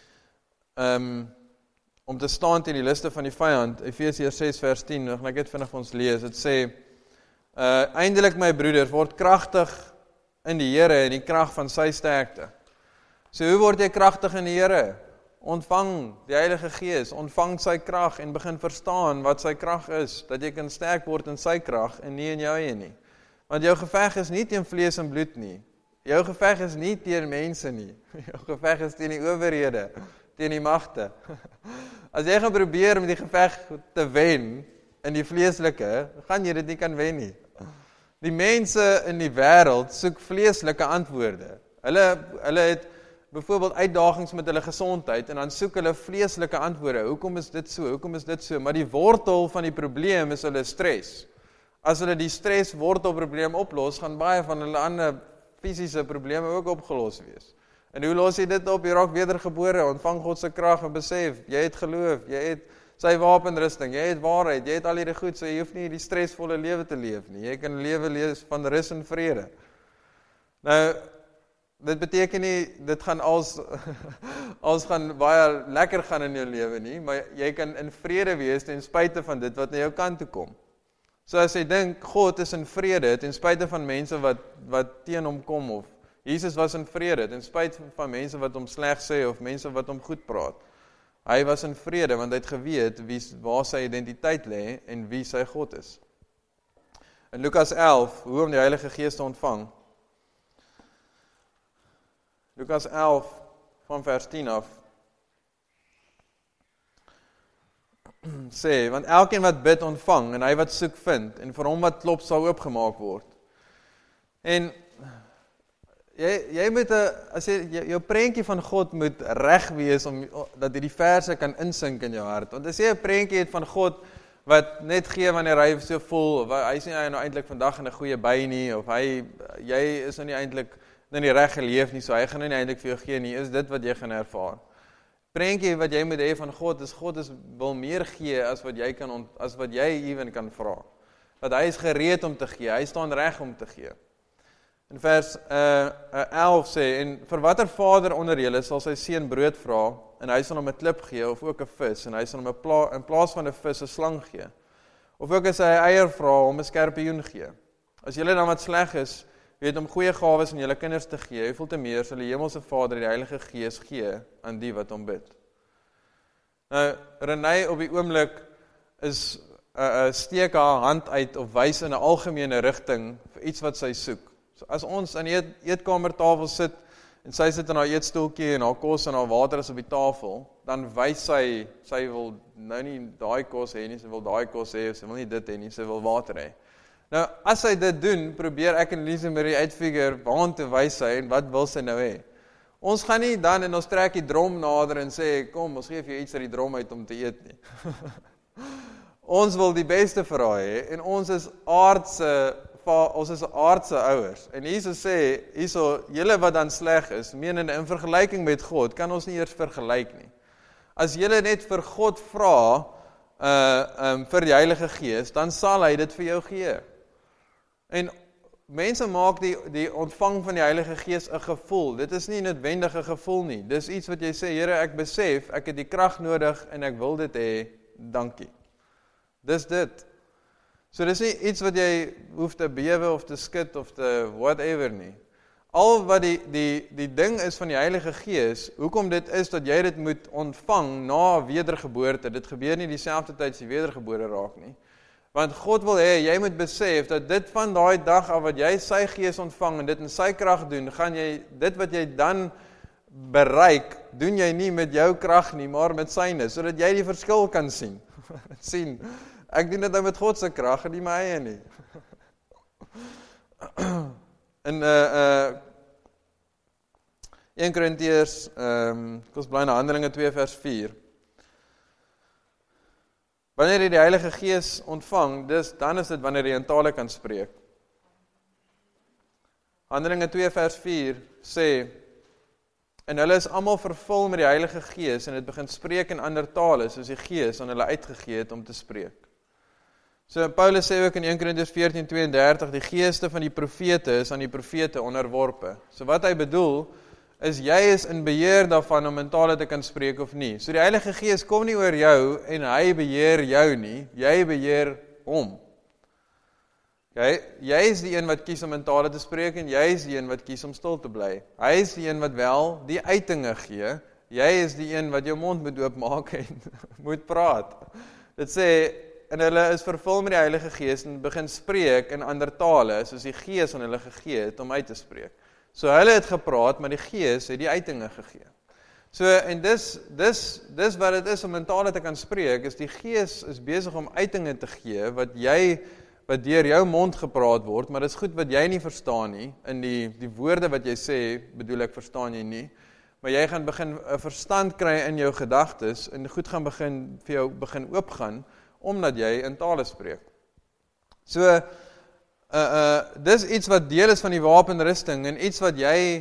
um, om te staan teen die liste van die vyand, Efesiërs ses vers tien, nog ek net vinnig vir ons lees, het sê, uh, eindelik my broeders, word kragtig in die Here en die krag van sy sterkte. So hoe word jy kragtig in die Here? Ontvang die Heilige Gees, ontvang sy krag en begin verstaan wat sy krag is, dat jy kan sterk word in sy krag en nie in jou eie nie. Want jou geveg is nie teen vlees en bloed nie. Jou geveg is nie teen mense nie. Jou geveg is teen die owerhede, teen die magte. As jy gaan probeer om die geveg te wen in die vleeslike, gaan jy dit nie kan wen nie. Die mense in die wêreld soek vleeslike antwoorde. Hulle hulle het byvoorbeeld uitdagings met hulle gesondheid, en dan soek hulle vleeslike antwoorde. Hoekom is dit so? Hoekom is dit so? Maar die wortel van die probleem is hulle stres. As hulle die stres wortelprobleem oplos, gaan baie van hulle ander fisiese probleme ook opgelos wees. En hoe los jy dit op? Jy raak wedergebore, ontvang God se krag en besef, jy het geloof, jy het sy wapenrusting, jy het waarheid, jy het al hierdie goed, so jy hoef nie die stresvolle lewe te leef nie. Jy kan 'n lewe leef van rus en vrede. Nou, dit beteken nie, dit gaan als, als gaan baie lekker gaan in jou lewe nie, maar jy kan in vrede wees ten spyte van dit wat na jou kant toe kom. So as jy dink, God is in vrede, ten spyte van mense wat, wat teen hom kom, of Jesus was in vrede, ten spyte van mense wat hom sleg sê, of mense wat hom goed praat. Hy was in vrede, want hy het geweet wie, waar sy identiteit lê, en wie sy God is. In Lukas elf, hoe om die Heilige Gees te ontvang, Lukas elf, van vers tien af, sê, want elkeen wat bid ontvang, en hy wat soek vind, en vir hom wat klop sal oopgemaak word. En, jy, jy moet, a, as jy, jou prentjie van God moet reg wees, om, dat jy die verse kan insink in jou hart. Want as jy 'n prentjie het van God, wat net gee wanneer hy so voel, of hy is nie hy nou eintlik vandag in 'n goeie by nie, of hy, jy is nou nie eintlik nou nie reg geleef nie, so hy gaan nou nie eintlik vir jou gee nie, is dit wat jy gaan ervaar. Prentjie wat jy moet hê van God, is God is, wil meer gee, as wat jy kan, ont, as wat jy even kan vra. Dat hy is gereed om te gee, hy staan reg om te gee. In vers uh, elf sê, en vir watter vader onder julle sal sy seun brood vra, en hy sal hom 'n klip gee, of ook 'n vis, en hy sal hom 'n pla, in plaas van 'n vis 'n slang gee. Of ook as hy 'n eier vra, om 'n skorpioen gee. As julle dan wat sleg is, weet om goeie gawes aan julle kinders te gee, hoeveel te meer sal die hemelse Vader die Heilige Gees gee aan die wat hom bid. Nou, Renée op die oomblik is uh, uh, steek haar hand uit of wys in 'n algemene rigting vir iets wat sy soek. So as ons aan die eet, eetkamertafel sit en sy sit in haar eetstoeltjie en haar kos en haar water is op die tafel, dan wys sy, sy wil nou nie daai kos hê nie, sy wil daai kos hê, sy wil nie dit hê nie, sy wil water hê. Nou, as sy dit doen, probeer ek en Lise Marie uitfigure, waarheen te wys sy en wat wil sy nou hê. Ons gaan nie dan en ons trek die drom nader en sê, kom, ons geef jou iets uit die drom uit om te eet nie. Ons wil die beste vir haar hê, en ons is aardse, ons is aardse ouers. En Jesus sê, hierso, julle wat dan sleg is, menende in vergelyking met God, kan ons nie eers vergelyk nie. As julle net vir God vra, uh, um, vir die Heilige Gees, dan sal hy dit vir jou gee. En mense maak die, die ontvang van die Heilige Gees 'n gevoel. Dit is nie noodwendig 'n gevoel nie. Dis iets wat jy sê, Here, ek besef, ek het die krag nodig en ek wil dit hê, dankie. Dis dit. So dis nie iets wat jy hoef te bewe of te skud of te whatever nie. Al wat die, die, die ding is van die Heilige Gees, hoekom dit is dat jy dit moet ontvang na wedergeboorte, dit gebeur nie dieselfde tyd as jy wedergebore raak nie. Want God wil hê, jy moet besef, dat dit van daai dag af wat jy sy Gees ontvang en dit in sy krag doen, gaan jy, dit wat jy dan bereik, doen jy nie met jou krag nie, maar met syne, sodat jy die verskil kan sien. sien, ek doen dit nou met God se krag en nie my eie nie. In uh, uh, een Korintiërs, um, ek ons bly na Handelinge twee vers vier. Wanneer jy die Heilige Gees ontvang, dis, dan is dit wanneer jy in tale kan spreek. Handelinge twee vers vier sê, en hulle is almal vervul met die Heilige Gees, en het begin spreek in ander tale, soos die Gees aan hulle uitgegee het om te spreek. So Paulus sê ook in een Korintiërs veertien tweeëndertig, die geeste van die profete is aan die profete onderworpe. So wat hy bedoel, is jy is in beheer daarvan om in tale te kan spreek of nie. So die Heilige Gees kom nie oor jou, en hy beheer jou nie, jy beheer hom. Okay? Jy is die een wat kies om in tale te spreek, en jy is die een wat kies om stil te bly. Hy is die een wat wel die uitinge gee, jy is die een wat jou mond moet oopmaak en moet praat. Dit sê, en hulle is vervul met die Heilige Gees en begin spreek in ander tale, soos die Gees aan hulle gegee het om uit te spreek. So hulle het gepraat, maar die Gees het die uitinge gegee. So, en dis, dis, dis wat het is om in tale te kan spreek, is die Gees is besig om uitinge te gee, wat jy, wat deur jou mond gepraat word, maar dit is goed wat jy nie verstaan nie, in die, die woorde wat jy sê, bedoel ek verstaan jy nie, maar jy gaan begin 'n verstand kry in jou gedagtes, en goed gaan begin, vir jou begin oopgaan, omdat jy in tale spreek. So, uh, uh, dis iets wat deel is van die wapenrusting, en iets wat jy,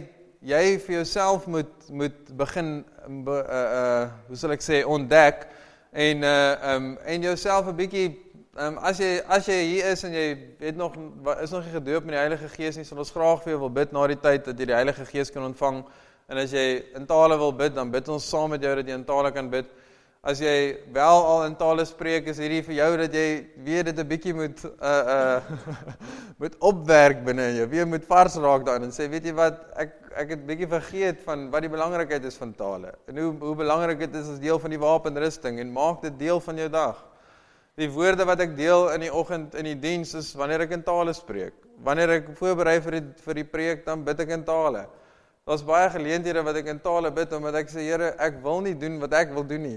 jy vir jouself moet moet begin be, uh, uh, hoe sal ek sê ontdek en uh, um, en jouself 'n bietjie um, as jy as jy hier is en jy weet nog is nog nie gedoop met die Heilige Gees nie, sal ons graag vir jou wil bid na die tyd dat jy die Heilige Gees kan ontvang. En as jy in tale wil bid, dan bid ons saam met jou dat jy in tale kan bid. As jy wel al in tale spreek, is hierdie vir jou dat jy weer dit 'n bietjie moet uh, uh, moet opwerk binne in jou. Weer moet vars raak daarin en sê, weet jy wat, ek ek het bietjie vergeet van wat die belangrikheid is van tale. En hoe hoe belangrik dit is as deel van die wapenrusting en maak dit deel van jou dag. Die woorde wat ek deel in die oggend in die diens is wanneer ek in tale spreek. Wanneer ek voorberei vir die vir die preek, dan bid ek in tale. Daar's baie geleenthede wat ek in tale bid, omdat ek sê, Here, ek wil nie doen wat ek wil doen nie.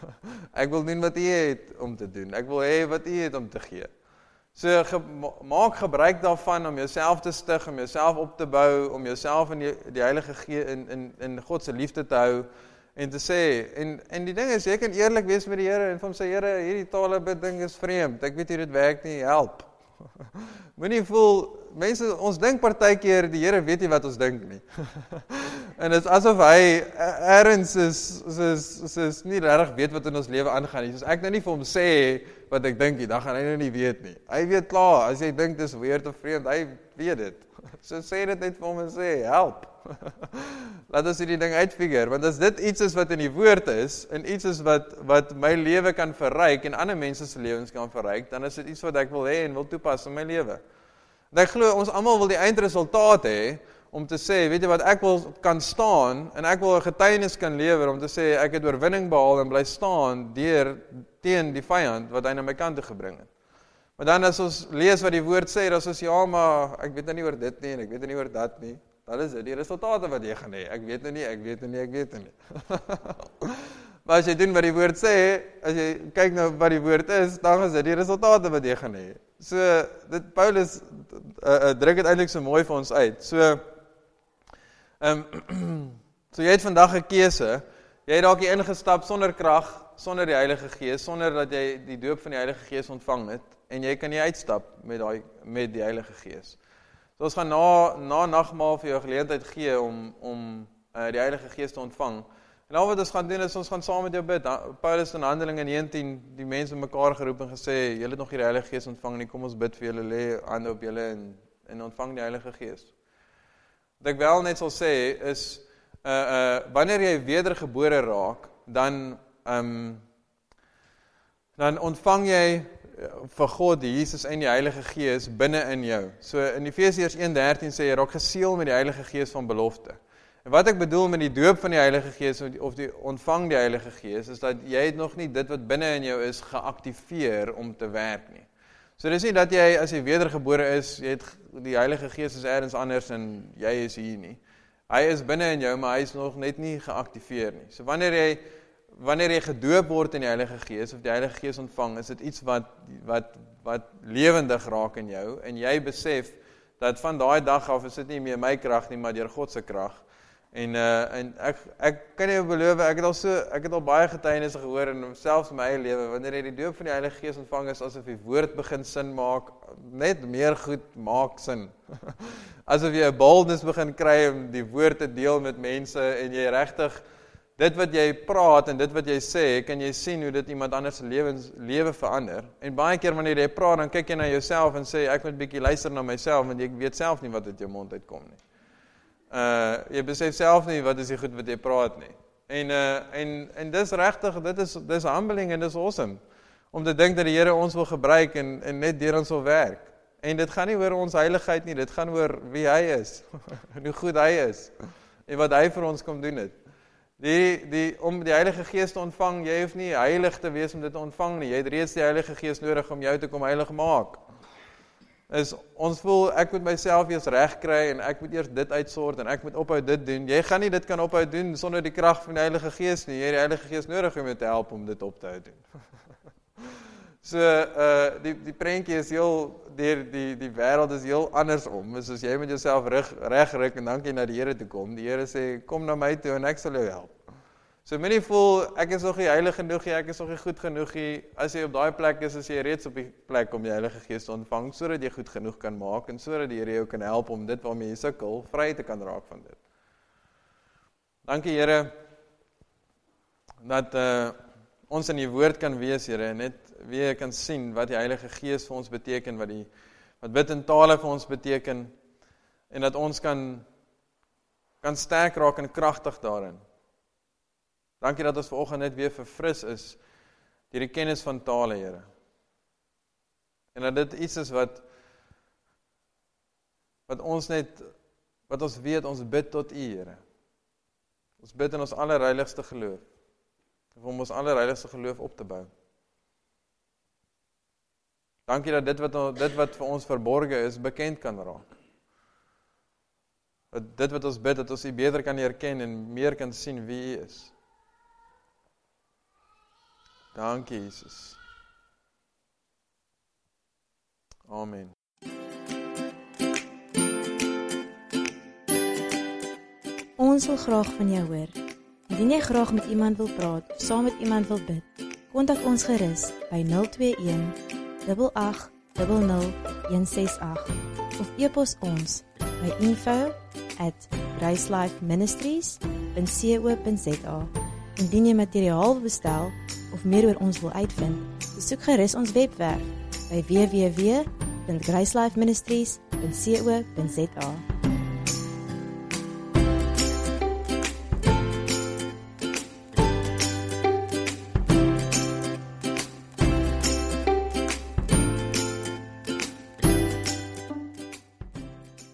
Ek wil doen wat U het om te doen. Ek wil hê wat U het om te gee. So, ge maak gebruik daarvan om jouself te stig, om jouself op te bou, om jouself in die, die Heilige Gees, in, in, in God se liefde te hou, en te sê, en, en die ding is, jy kan eerlik wees met die Here, en vir hom sê, Here, hierdie tale bid ding is vreemd, ek weet hoe dit werk nie, help. Moenie voel, mense, ons dink partykeer, die Here weet nie wat ons dink nie. En dit is asof hy ergens is, is, is, is nie regtig weet wat in ons lewe aangaan nie. Soos ek nou nie vir hom sê wat ek dink nie, dan gaan hy nou nie weet nie. Hy weet klaar, as jy dink dis weird of vreemd, hy weet dit. So sê dit net vir hom en sê, help. Laat ons hierdie ding uitfigure, want as dit iets is wat in die woord is, en iets is wat, wat my lewe kan verryk, en ander mense se lewens kan verryk, dan is dit iets wat ek wil hê en wil toepas in my lewe. En ek glo, ons almal wil die eindresultaat hê, om te sê, weet jy wat, ek wil kan staan, en ek wil 'n getuienis kan lewer, om te sê, ek het oorwinning behaal, en bly staan, deur, teen die vyand, wat hy na my kant toe gebring het. Maar dan as ons lees wat die woord sê, dan is ons, ja, maar, ek weet nou nie oor dit nie, en ek weet nou nie oor dat nie, dan is dit die resultate wat jy gaan hê, ek weet nou nie, ek weet nou nie, ek weet nou nie. Maar as jy doen wat die woord sê, as jy kyk nou wat die woord is, dan is dit die resultate wat jy gaan hê. So, dit, Paulus uh, uh, druk het eintlik so mooi vir ons uit. So, um, so jy het vandag 'n keuse, jy het dalk hier ingestap sonder krag, sonder die Heilige Gees, sonder dat jy die doop van die Heilige Gees ontvang het, en jy kan nie uitstap met, die, met die Heilige Gees. So ons gaan na, na nagmaal vir jou geleentheid gee om, om uh, die Heilige Gees te ontvang. En al wat ons gaan doen is, ons gaan saam met jou bid. Paulus in Handelinge negentien, die mense mekaar geroep en gesê, julle het nog nie die Heilige Gees ontvang nie, kom ons bid vir julle, lê hande op julle en, en ontvang die Heilige Gees. Wat ek wel net sal sê, is, uh, uh, wanneer jy wedergebore raak, dan, um, dan ontvang jy vir God, die Jesus en die Heilige Gees binne in jou. So in Efesiërs een dertien sê jy, raak geseël met die Heilige Gees van belofte. En wat ek bedoel met die doop van die Heilige Gees, of die ontvang die Heilige Gees, is dat jy het nog nie dit wat binne in jou is, geaktiveer om te werk nie. So dis nie dat jy, as jy wedergebore is, jy het, die Heilige Gees is ergens anders en jy is hier nie. Hy is binne in jou, maar hy is nog net nie geaktiveer nie. So wanneer jy, wanneer jy gedoop word in die Heilige Gees, of die Heilige Gees ontvang, is dit iets wat, wat, wat lewendig raak in jou, en jy besef, dat van daai dag af is dit nie meer my krag nie, maar deur God se krag. En, uh, en ek, ek kan jou beloof, ek het al so, ek het al baie getuienisse gehoor, en selfs in my eie lewe, wanneer jy die doop van die Heilige Gees ontvang is, asof die woord begin sin maak, net meer goed maak sin. Asof jy 'n boldness begin kry om die woord te deel met mense, en jy regtig, dit wat jy praat, en dit wat jy sê, kan jy sien hoe dit iemand anders se lewens, lewe verander. En baie keer wanneer jy praat, dan kyk jy na jouself en sê, ek moet bietjie luister na myself, want jy weet self nie wat uit jou mond uitkom nie. Uh, jy besef self nie wat is die goed wat jy praat nie. En, uh, en, en dis regtig, dit is, dis humbling en dis awesome, om te dink dat die Here ons wil gebruik en, en net deur ons wil werk. En dit gaan nie oor ons heiligheid nie, dit gaan oor wie hy is, en hoe goed hy is, en wat hy vir ons kom doen het. Die, die, om die Heilige Gees te ontvang, jy hoef nie heilig te wees om dit te ontvang nie, jy het reeds die Heilige Gees nodig om jou te kom heilig maak. Is, ons voel, ek moet myself eers reg kry, en ek moet eers dit uitsort, en ek moet ophou dit doen. Jy gaan nie dit kan ophou doen, sonder die krag van die Heilige Gees nie, jy het die Heilige Gees nodig om jou te help om dit op te hou doen. So, uh, die, die prentjie is heel, die, die, die wêreld is heel andersom, is as jy met jouself reg ruk, en dan kan jy na die Here toe kom, die Here sê, kom na my toe, en ek sal jou help. So moenie voel, ek is nog nie heilig genoeg, ek is nog nie goed genoeg, as jy op daai plek is, is jy reeds op die plek om die Heilige Gees te ontvang, sodat jy goed genoeg kan maak, en sodat die Here jou kan help om dit waarmee jy sukkel, vry te kan raak van dit. Dankie Here dat uh, ons in die woord kan wees, Here, en net weer kan sien wat die Heilige Gees vir ons beteken, wat die wat bid in tale vir ons beteken, en dat ons kan kan sterk raak en kragtig daarin. Dankie dat ons vanoggend net weer verfris is deur die kennis van tale, Here. En dat dit iets is wat wat ons net wat ons weet, ons bid tot U, Here. Ons bid in ons allerheiligste geloof, om ons allerheiligste geloof op te bou. Dankie dat dit wat dit wat vir ons verborge is, bekend kan raak. Dat dit wat ons bid, dat ons U beter kan herken en meer kan sien wie U is. Dankie, Jesus. Amen. Ons wil graag van jou hoor. Indien jy graag met iemand wil praat of saam met iemand wil bid, kontak ons gerus by nul twee een, agt agt, nul nul, een ses agt of e-pos ons by info at gracelifeministries punt co punt za. Indien jy materiaal wil bestel of meer oor ons wil uitvind, besoek gerus ons webwerf by w w w punt gracelifeministries punt co punt za.